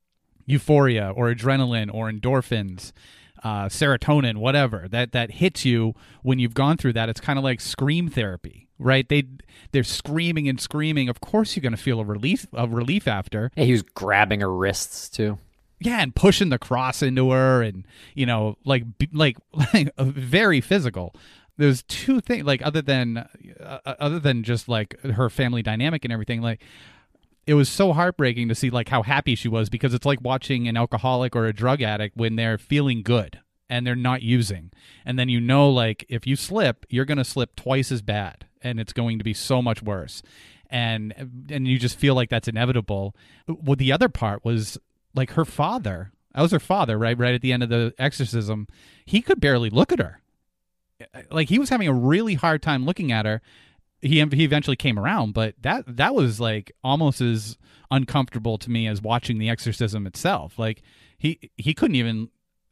euphoria or adrenaline or endorphins, uh, serotonin, whatever that that hits you when you've gone through that. It's kind of like scream therapy, right? They they're screaming and screaming. Of course, you're going to feel a relief a relief after. Yeah, he was grabbing her wrists too. Yeah, and pushing the cross into her, and you know, like like, like very physical. There's two things, like other than uh, other than just like her family dynamic and everything, like it was so heartbreaking to see like how happy she was, because it's like watching an alcoholic or a drug addict when they're feeling good and they're not using, and then you know, like if you slip, you're going to slip twice as bad, and it's going to be so much worse, and and you just feel like that's inevitable. Well, the other part was like her father. That was her father, right? Right at the end of the exorcism, he could barely look at her. Like, he was having a really hard time looking at her. He he eventually came around, but that that was like almost as uncomfortable to me as watching the exorcism itself. Like he he couldn't even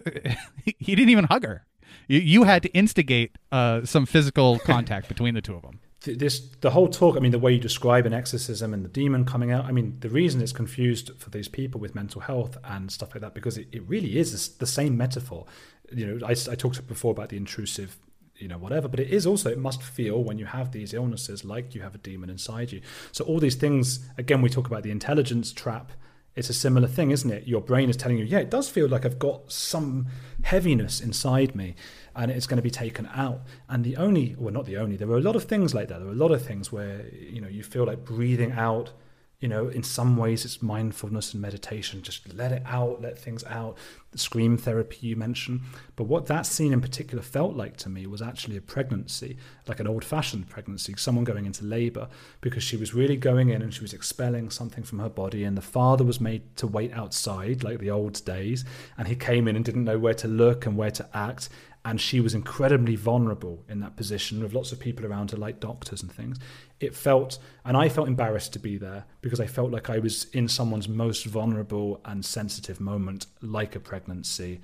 he didn't even hug her. You, you had to instigate uh, some physical contact between the two of them. This the whole talk. I mean, the way you describe an exorcism and the demon coming out. I mean, the reason it's confused for these people with mental health and stuff like that, because it, it really is the same metaphor. You know, I, I talked before about the intrusive, you know, whatever, but it is also, it must feel when you have these illnesses like you have a demon inside you. So all these things, again, we talk about the intelligence trap. It's a similar thing, isn't it? Your brain is telling you, yeah, it does feel like I've got some heaviness inside me, and it's going to be taken out. And the only, well, not the only, there are a lot of things like that. There are a lot of things where, you know, you feel like breathing out. You know, in some ways it's mindfulness and meditation. Just let it out, let things out. The scream therapy you mentioned. But what that scene in particular felt like to me was actually a pregnancy, like an old-fashioned pregnancy, someone going into labor, because she was really going in and she was expelling something from her body, and the father was made to wait outside like the old days, and he came in and didn't know where to look and where to act. And she was incredibly vulnerable in that position with lots of people around her, like doctors and things. It felt, and I felt embarrassed to be there because I felt like I was in someone's most vulnerable and sensitive moment, like a pregnancy.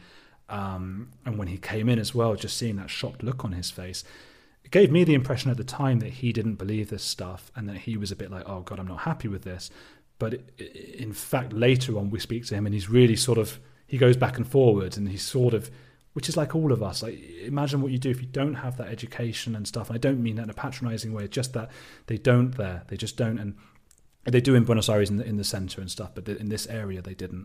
Um, and when he came in as well, just seeing that shocked look on his face, it gave me the impression at the time that he didn't believe this stuff and that he was a bit like, oh God, I'm not happy with this. But it, in fact, later on, we speak to him and he's really sort of, he goes back and forward and he's sort of, which is like all of us. Like, imagine what you do if you don't have that education and stuff. And I don't mean that in a patronizing way, just that they don't there. They just don't. And they do in Buenos Aires in the, in the center and stuff, but in this area they didn't.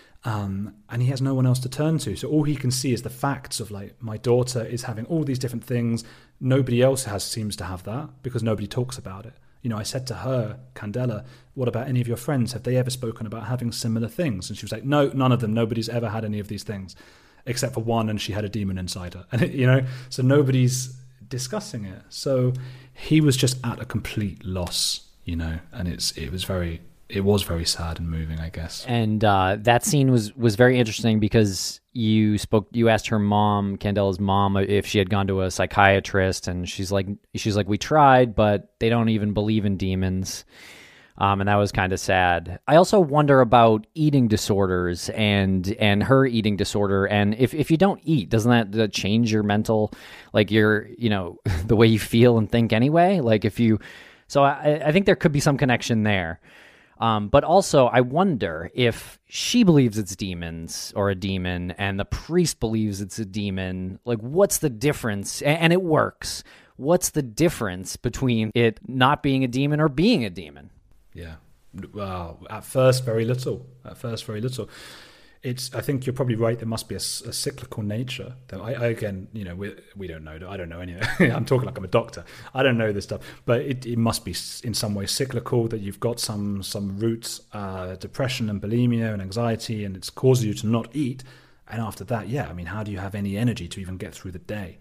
Um, and he has no one else to turn to. So all he can see is the facts of like, my daughter is having all these different things. Nobody else has seems to have that because nobody talks about it. You know, I said to her, Candela, what about any of your friends? Have they ever spoken about having similar things? And she was like, no, none of them. Nobody's ever had any of these things. Except for one, and she had a demon inside her. And, it, you know, so nobody's discussing it. So he was just at a complete loss, you know, and it's it was very, it was very sad and moving, I guess. And uh, that scene was, was very interesting because you spoke, you asked her mom, Candela's mom, if she had gone to a psychiatrist, and she's like, she's like, we tried, but they don't even believe in demons. Um, and that was kind of sad. I also wonder about eating disorders and and her eating disorder. And if, if you don't eat, doesn't that, that change your mental, like your, you know, the way you feel and think anyway? Like if you, so I, I think there could be some connection there. Um, but also I wonder if she believes it's demons or a demon and the priest believes it's a demon, like what's the difference? And, and it works. What's the difference between it not being a demon or being a demon? Yeah. Well, at first, very little. At first, very little. It's. I think you're probably right. There must be a, a cyclical nature. Though I, I, again, you know, we we don't know. I don't know anything. I'm talking like I'm a doctor. I don't know this stuff, but it, it must be in some way cyclical. That you've got some some roots, uh, depression and bulimia and anxiety, and it's causing you to not eat. And after that, yeah, I mean, how do you have any energy to even get through the day?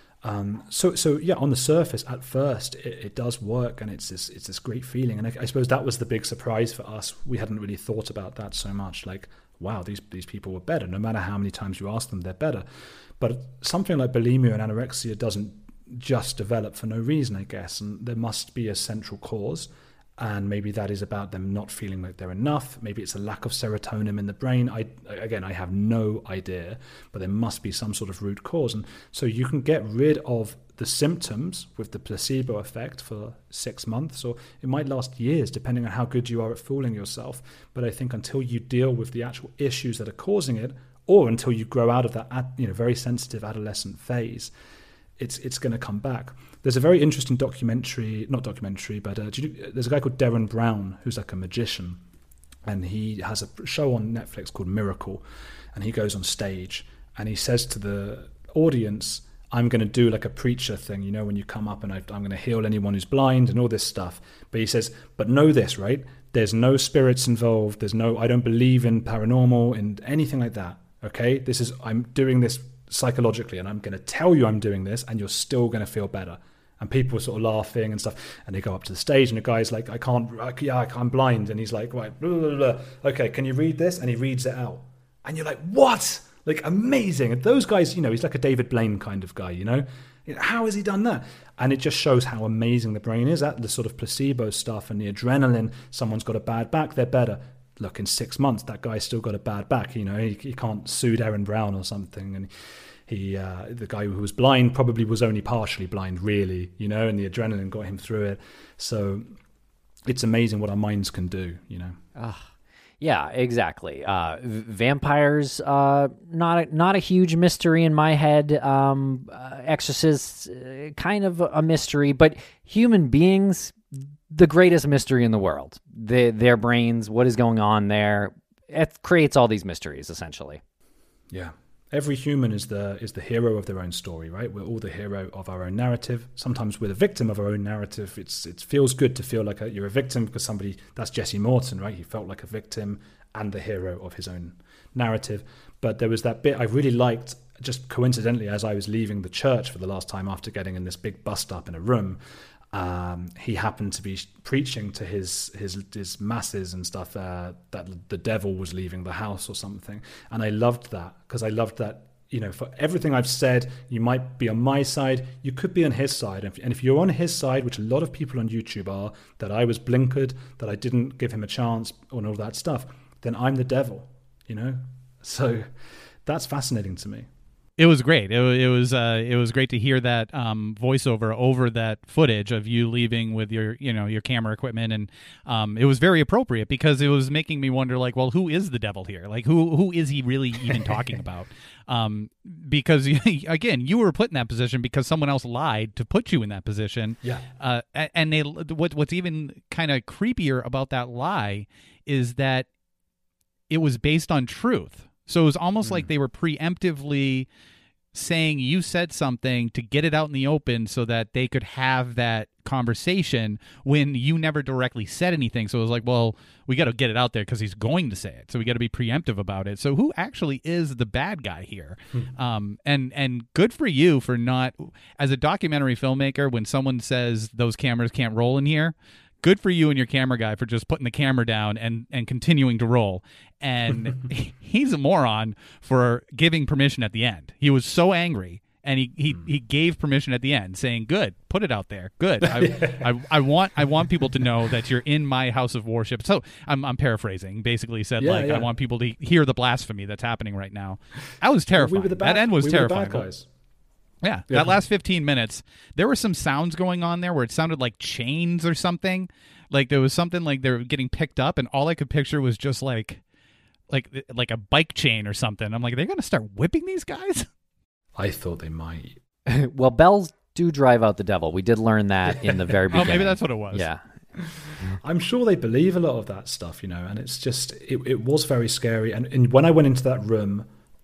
Um, so, so yeah, on the surface, at first, it, it does work, and it's this, it's this great feeling. And I, I suppose that was the big surprise for us. We hadn't really thought about that so much. Like, wow, these these people were better. No matter how many times you ask them, they're better. But something like bulimia and anorexia doesn't just develop for no reason, I guess. And there must be a central cause. And maybe that is about them not feeling like they're enough. Maybe it's a lack of serotonin in the brain. I, again, I have no idea, but there must be some sort of root cause. And so you can get rid of the symptoms with the placebo effect for six months, or it might last years, depending on how good you are at fooling yourself. But I think until you deal with the actual issues that are causing it, or until you grow out of that, you know, very sensitive adolescent phase, it's it's going to come back. There's a very interesting documentary, not documentary, but uh, do you, there's a guy called Darren Brown who's like a magician, and he has a show on Netflix called Miracle, and he goes on stage and he says to the audience, I'm going to do like a preacher thing, you know, when you come up and I, I'm going to heal anyone who's blind and all this stuff. But he says, but know this, right? There's no spirits involved. There's no, I don't believe in paranormal and anything like that. Okay. This is, I'm doing this psychologically, and I'm going to tell you I'm doing this, and you're still going to feel better. And people are sort of laughing and stuff, and they go up to the stage, and the guy's like, I can't, I, yeah, I'm blind. And he's like, right, blah, blah, blah. Okay, can you read this? And he reads it out. And you're like, what? Like, amazing. And those guys, you know, he's like a David Blaine kind of guy, you know? How has he done that? And it just shows how amazing the brain is at the sort of placebo stuff and the adrenaline. Someone's got a bad back, they're better. Look, in six months, that guy's still got a bad back. You know, he, he can't sue Darren Brown or something. And he, uh, the guy who was blind probably was only partially blind, really, you know, and the adrenaline got him through it. So it's amazing what our minds can do, you know. Uh, yeah, exactly. Uh, vampires, uh, not a, not a huge mystery in my head. Um, uh, exorcists, uh, kind of a mystery, but human beings, the greatest mystery in the world. The, their brains, what is going on there, it creates all these mysteries, essentially. Yeah. Every human is the is the hero of their own story, right? We're all the hero of our own narrative. Sometimes we're the victim of our own narrative. It's It feels good to feel like a, you're a victim because somebody, that's Jesse Morton, right? He felt like a victim and the hero of his own narrative. But there was that bit I really liked, just coincidentally, as I was leaving the church for the last time after getting in this big bust up in a room, Um, he happened to be preaching to his his, his masses and stuff uh, that the devil was leaving the house or something, and I loved that because I loved that you know, for everything I've said, you might be on my side, you could be on his side. And if, and if you're on his side, which a lot of people on YouTube are, that I was blinkered, that I didn't give him a chance, and all that stuff, then I'm the devil, you know? So that's fascinating to me. It was great. It, it was uh, it was great to hear that um, voiceover over that footage of you leaving with your you know your camera equipment, and um, it was very appropriate because it was making me wonder, like, well, who is the devil here? Like, who who is he really even talking about? Um, because again, you were put in that position because someone else lied to put you in that position. Yeah. Uh, and they what what's even kind of creepier about that lie is that it was based on truth. So it was almost mm. like they were preemptively saying you said something to get it out in the open so that they could have that conversation when you never directly said anything. So it was like, well, we got to get it out there because he's going to say it. So we got to be preemptive about it. So who actually is the bad guy here? Hmm. Um, and, and good for you for not, as a documentary filmmaker, when someone says those cameras can't roll in here, good for you and your camera guy for just putting the camera down and, and continuing to roll. And he's a moron for giving permission at the end. He was so angry, and he, he, he gave permission at the end, saying, "Good, put it out there. Good. I, I I want I want people to know that you're in my house of worship." So I'm I'm paraphrasing. Basically said yeah, like yeah. I want people to hear the blasphemy that's happening right now. I was terrified. We were the bad, that end was we terrifying. Were the bad guys. Yeah, yeah, that last fifteen minutes, there were some sounds going on there where it sounded like chains or something. Like there was something like they were getting picked up, and all I could picture was just like, like, like a bike chain or something. I'm like, they're going to start whipping these guys? I thought they might. Well, bells do drive out the devil. We did learn that in the very beginning. Oh, maybe that's what it was. Yeah. I'm sure they believe a lot of that stuff, you know, and it's just, it, it was very scary. And, and when I went into that room,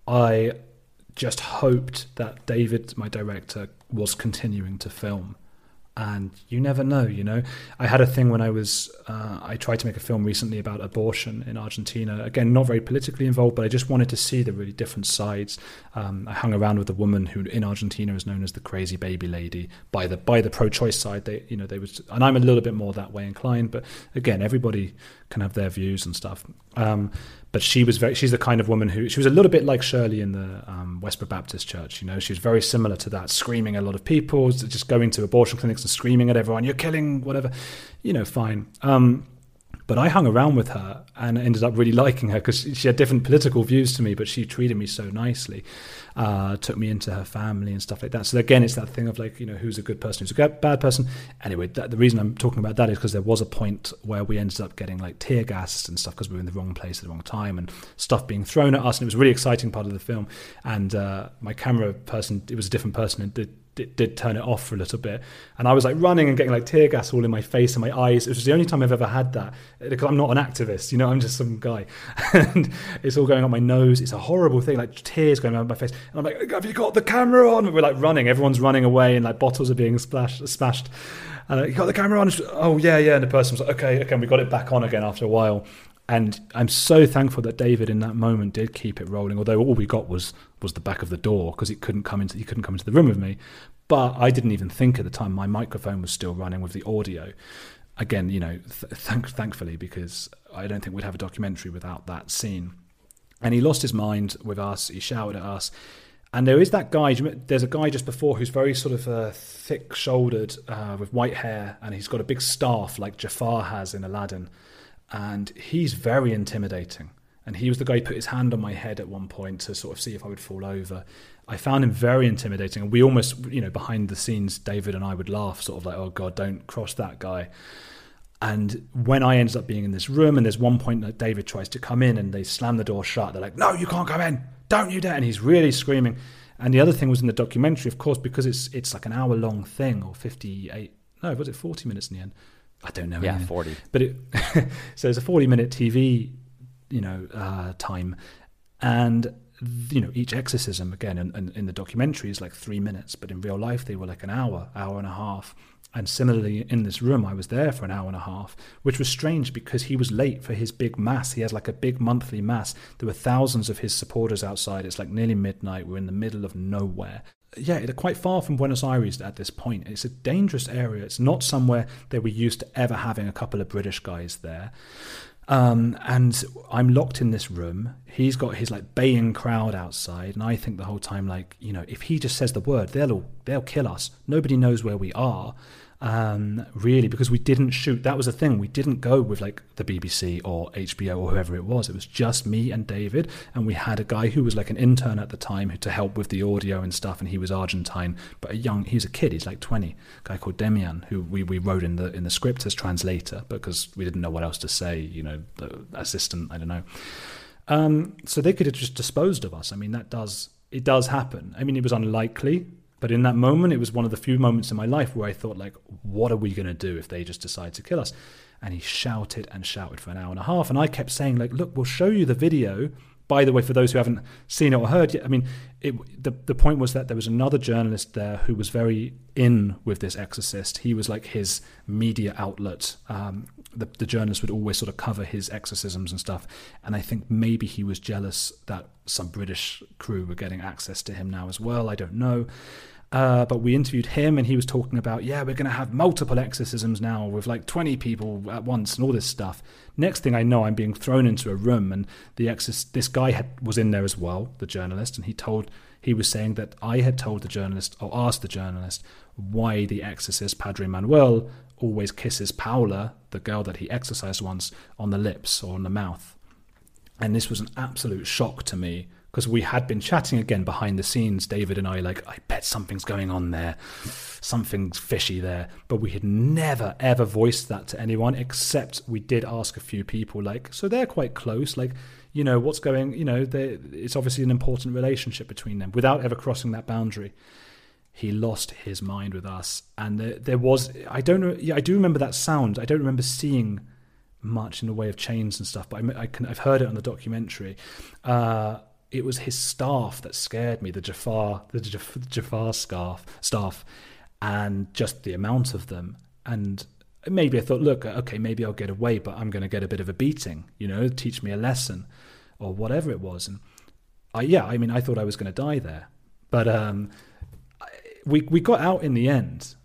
I just hoped that David, my director, was continuing to film. And you never know, you know. I had a thing when I was, uh, I tried to make a film recently about abortion in Argentina. Again, not very politically involved, but I just wanted to see the really different sides. Um, I hung around with a woman who in Argentina is known as the crazy baby lady by the by the pro-choice side. They, you know, they was, and I'm a little bit more that way inclined. But again, everybody can have their views and stuff. Um, But she was very, she's the kind of woman who, she was a little bit like Shirley in the um, Westboro Baptist Church, you know, she was very similar to that, screaming at a lot of people, just going to abortion clinics and screaming at everyone, you're killing whatever, you know, fine. Um, but I hung around with her and ended up really liking her because she had different political views to me, but she treated me so nicely, uh, took me into her family and stuff like that. So again, it's that thing of like, you know, who's a good person, who's a bad person. Anyway, that, the reason I'm talking about that is because there was a point where we ended up getting like tear gas and stuff because we were in the wrong place at the wrong time and stuff being thrown at us. And it was a really exciting part of the film. And uh, my camera person, it was a different person and did, Did, did turn it off for a little bit, and I was like running and getting like tear gas all in my face and my eyes. It was the only time I've ever had that because I'm not an activist, you know, I'm just some guy, and it's all going up my nose. It's a horrible thing, like tears going around my face, and I'm like, have you got the camera on? And we're like running, everyone's running away, and like bottles are being splashed, smashed. And like, you got the camera on? Oh yeah, yeah. And the person was like, okay, okay, and we got it back on again after a while. And I'm so thankful that David in that moment did keep it rolling, although all we got was was the back of the door because it couldn't come into he couldn't come into the room with me. But I didn't even think at the time my microphone was still running with the audio. Again, you know, th- thank, thankfully, because I don't think we'd have a documentary without that scene. And he lost his mind with us. He shouted at us. And there is that guy, there's a guy just before who's very sort of uh, thick-shouldered uh, with white hair, and he's got a big staff like Jafar has in Aladdin. And he's very intimidating. And he was the guy who put his hand on my head at one point to sort of see if I would fall over. I found him very intimidating. And we almost, you know, behind the scenes, David and I would laugh, sort of like, oh, God, don't cross that guy. And when I ended up being in this room, and there's one point that David tries to come in and they slam the door shut. They're like, no, you can't come in. Don't you dare. And he's really screaming. And the other thing was in the documentary, of course, because it's it's like an hour-long thing, or fifty-eight, no, was it forty minutes in the end? I don't know. Yeah, anything. forty. But it, so it's a forty-minute T V, you know, uh, time. And, you know, each exorcism, again, in, in, in the documentary is like three minutes. But in real life, they were like an hour, hour and a half. And similarly, in this room, I was there for an hour and a half, which was strange because he was late for his big mass. He has like a big monthly mass. There were thousands of his supporters outside. It's like nearly midnight. We're in the middle of nowhere. Yeah, it's quite far from Buenos Aires at this point. It's a dangerous area. It's not somewhere that we're used to ever having a couple of British guys there. Um, and I'm locked in this room. He's got his like baying crowd outside, and I think the whole time, like, you know, if he just says the word, they'll all, they'll kill us. Nobody knows where we are, um, really, because we didn't shoot. That was the thing. We didn't go with like the B B C or H B O or whoever it was. It was just me and David, and we had a guy who was like an intern at the time who, to help with the audio and stuff, and he was Argentine, but a young, he's a kid, he's like twenty, a guy called Demian, who we, we wrote in the in the script as translator because we didn't know what else to say, you know, the assistant, I don't know. Um, so they could have just disposed of us. I mean, that does, it does happen. I mean, it was unlikely, but in that moment, it was one of the few moments in my life where I thought, like, what are we going to do if they just decide to kill us? And he shouted and shouted for an hour and a half. And I kept saying, like, look, we'll show you the video. By the way, for those who haven't seen it or heard yet, I mean, it, the the point was that there was another journalist there who was very in with this exorcist. He was like his media outlet. Um, the, the journalist would always sort of cover his exorcisms and stuff. And I think maybe he was jealous that some British crew were getting access to him now as well. I don't know. Uh, but we interviewed him, and he was talking about, yeah, we're going to have multiple exorcisms now with like twenty people at once and all this stuff. Next thing I know, I'm being thrown into a room, and the exorcist, this guy had, was in there as well, the journalist, and he told he was saying that I had told the journalist, or asked the journalist, why the exorcist Padre Manuel always kisses Paula, the girl that he exorcised once, on the lips or on the mouth. And this was an absolute shock to me, because we had been chatting again behind the scenes, David and I, like, I bet something's going on there, something's fishy there. But we had never, ever voiced that to anyone, except we did ask a few people, like, so they're quite close, like, you know, what's going, you know, it's obviously an important relationship between them, without ever crossing that boundary. He lost his mind with us. And there, there was, I don't know, yeah, I do remember that sound. I don't remember seeing much in the way of chains and stuff, but I, I can, I've heard it on the documentary. Uh, It was his staff that scared me, the Jafar, the Jafar scarf, staff, and just the amount of them. And maybe I thought, look, okay, maybe I'll get away, but I'm going to get a bit of a beating, you know, teach me a lesson or whatever it was. And I, yeah, I mean, I thought I was going to die there. But um, we we got out in the end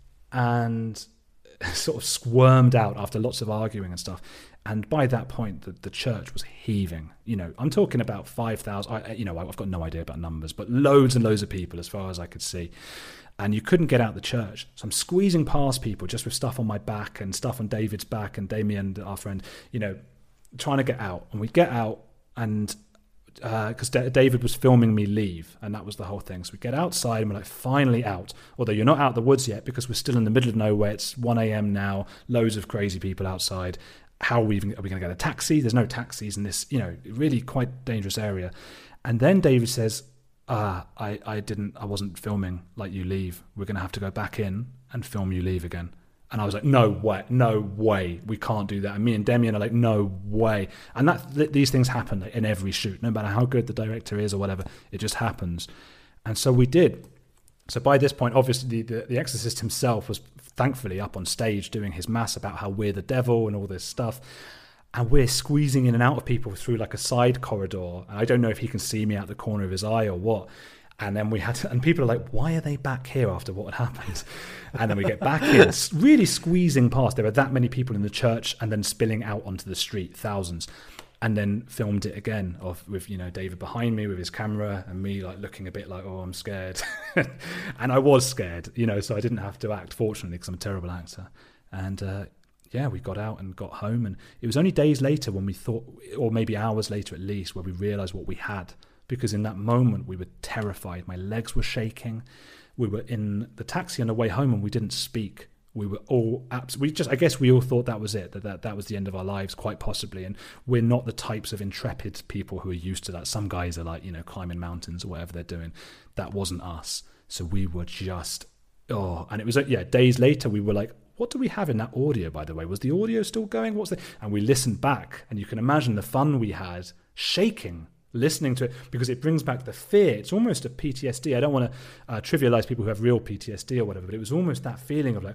and sort of squirmed out after lots of arguing and stuff. And by that point, the, the church was heaving. You know, I'm talking about five thousand, you know, I've got no idea about numbers, but loads and loads of people as far as I could see. And you couldn't get out the church. So I'm squeezing past people just with stuff on my back and stuff on David's back and Damien, our friend, you know, trying to get out. And we get out, and because uh, D- David was filming me leave, and that was the whole thing. So we get outside, and we're like, finally out. Although you're not out of the woods yet, because we're still in the middle of nowhere. It's one a.m. now, loads of crazy people outside. How are we even, are we going to get a taxi? There's no taxis in this, you know, really quite dangerous area. And then David says, ah, I, I didn't, I wasn't filming like you leave. We're going to have to go back in and film you leave again. And I was like, no way, no way, we can't do that. And me and Demian are like, no way. And that th- these things happen in every shoot, no matter how good the director is or whatever, it just happens. And so we did. So by this point, obviously, the, the exorcist himself was thankfully up on stage doing his mass about how we're the devil and all this stuff. And we're squeezing in and out of people through like a side corridor. And I don't know if he can see me out the corner of his eye or what. And then we had to, and people are like, why are they back here after what had happened? And then we get back in, really squeezing past. There are that many people in the church, and then spilling out onto the street, thousands. And then filmed it again of with, you know, David behind me with his camera and me like looking a bit like, oh, I'm scared. And I was scared, you know, so I didn't have to act, fortunately, because I'm a terrible actor. And uh, yeah, we got out and got home. And it was only days later when we thought, or maybe hours later at least, where we realised what we had. Because in that moment, we were terrified. My legs were shaking. We were in the taxi on the way home, and we didn't speak. We were all abs- we just I guess we all thought that was it, that, that that was the end of our lives, quite possibly. And we're not the types of intrepid people who are used to that. Some guys are like, you know, climbing mountains or whatever they're doing. That wasn't us. So we were just, oh, and it was, yeah, days later we were like, what do we have in that audio, by the way? Was the audio still going? What's the, and we listened back, and you can imagine the fun we had shaking listening to it, because it brings back the fear. It's almost a P T S D. I don't want to uh, trivialize people who have real P T S D or whatever, but it was almost that feeling of like,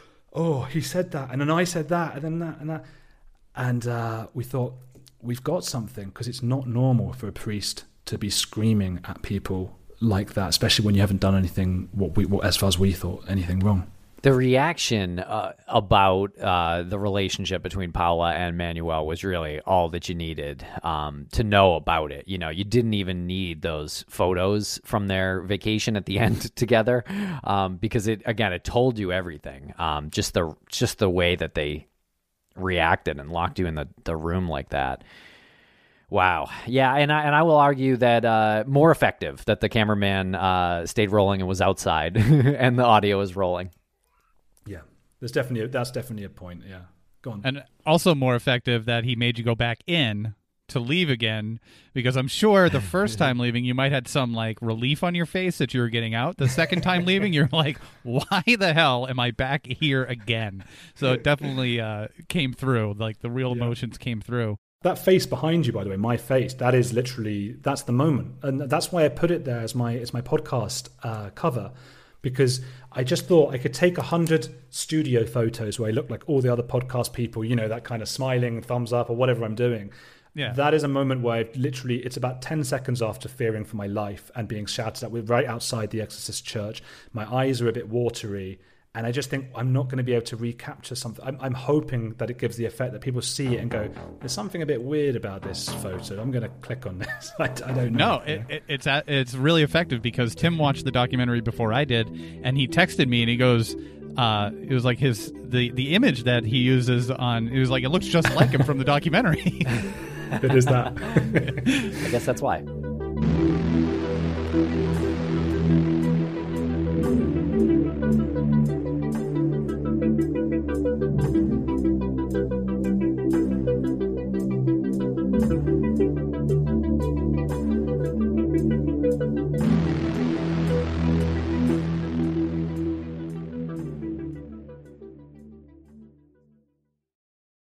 oh, he said that, and then I said that, and then that, and that. And uh, we thought, we've got something, because it's not normal for a priest to be screaming at people like that, especially when you haven't done anything, what we, what, as far as we thought, anything wrong. The reaction uh, about uh, the relationship between Paula and Manuel was really all that you needed um, to know about it. You know, you didn't even need those photos from their vacation at the end together um, because it again it told you everything. Um, just the just the way that they reacted and locked you in the, the room like that. Wow. Yeah, and I and I will argue that uh, more effective that the cameraman uh, stayed rolling and was outside and the audio was rolling. Yeah, there's definitely a, that's definitely a point. Yeah, go on. And also more effective that he made you go back in to leave again, because I'm sure the first time leaving you might had some like relief on your face that you were getting out. The second time leaving, you're like, why the hell am I back here again? So it definitely uh, came through. Like the real Yeah. emotions came through. That face behind you, by the way, my face, that is literally, that's the moment. And that's why I put it there as my as my podcast uh, cover, because I just thought I could take a hundred studio photos where I look like all the other podcast people, you know, that kind of smiling, thumbs up or whatever I'm doing. Yeah. That is a moment where I've literally, it's about ten seconds after fearing for my life and being shouted at. We're right outside the Exorcist church. My eyes are a bit watery. And I just think I'm not going to be able to recapture something. I'm, I'm hoping that it gives the effect that people see it and go, there's something a bit weird about this photo. I'm going to click on this. I, I don't know. No, it, it, it's a- it's really effective because Tim watched the documentary before I did, and he texted me and he goes, uh, it was like his the, the image that he uses on, it was like, it looks just like him from the documentary. It is that. I guess that's why.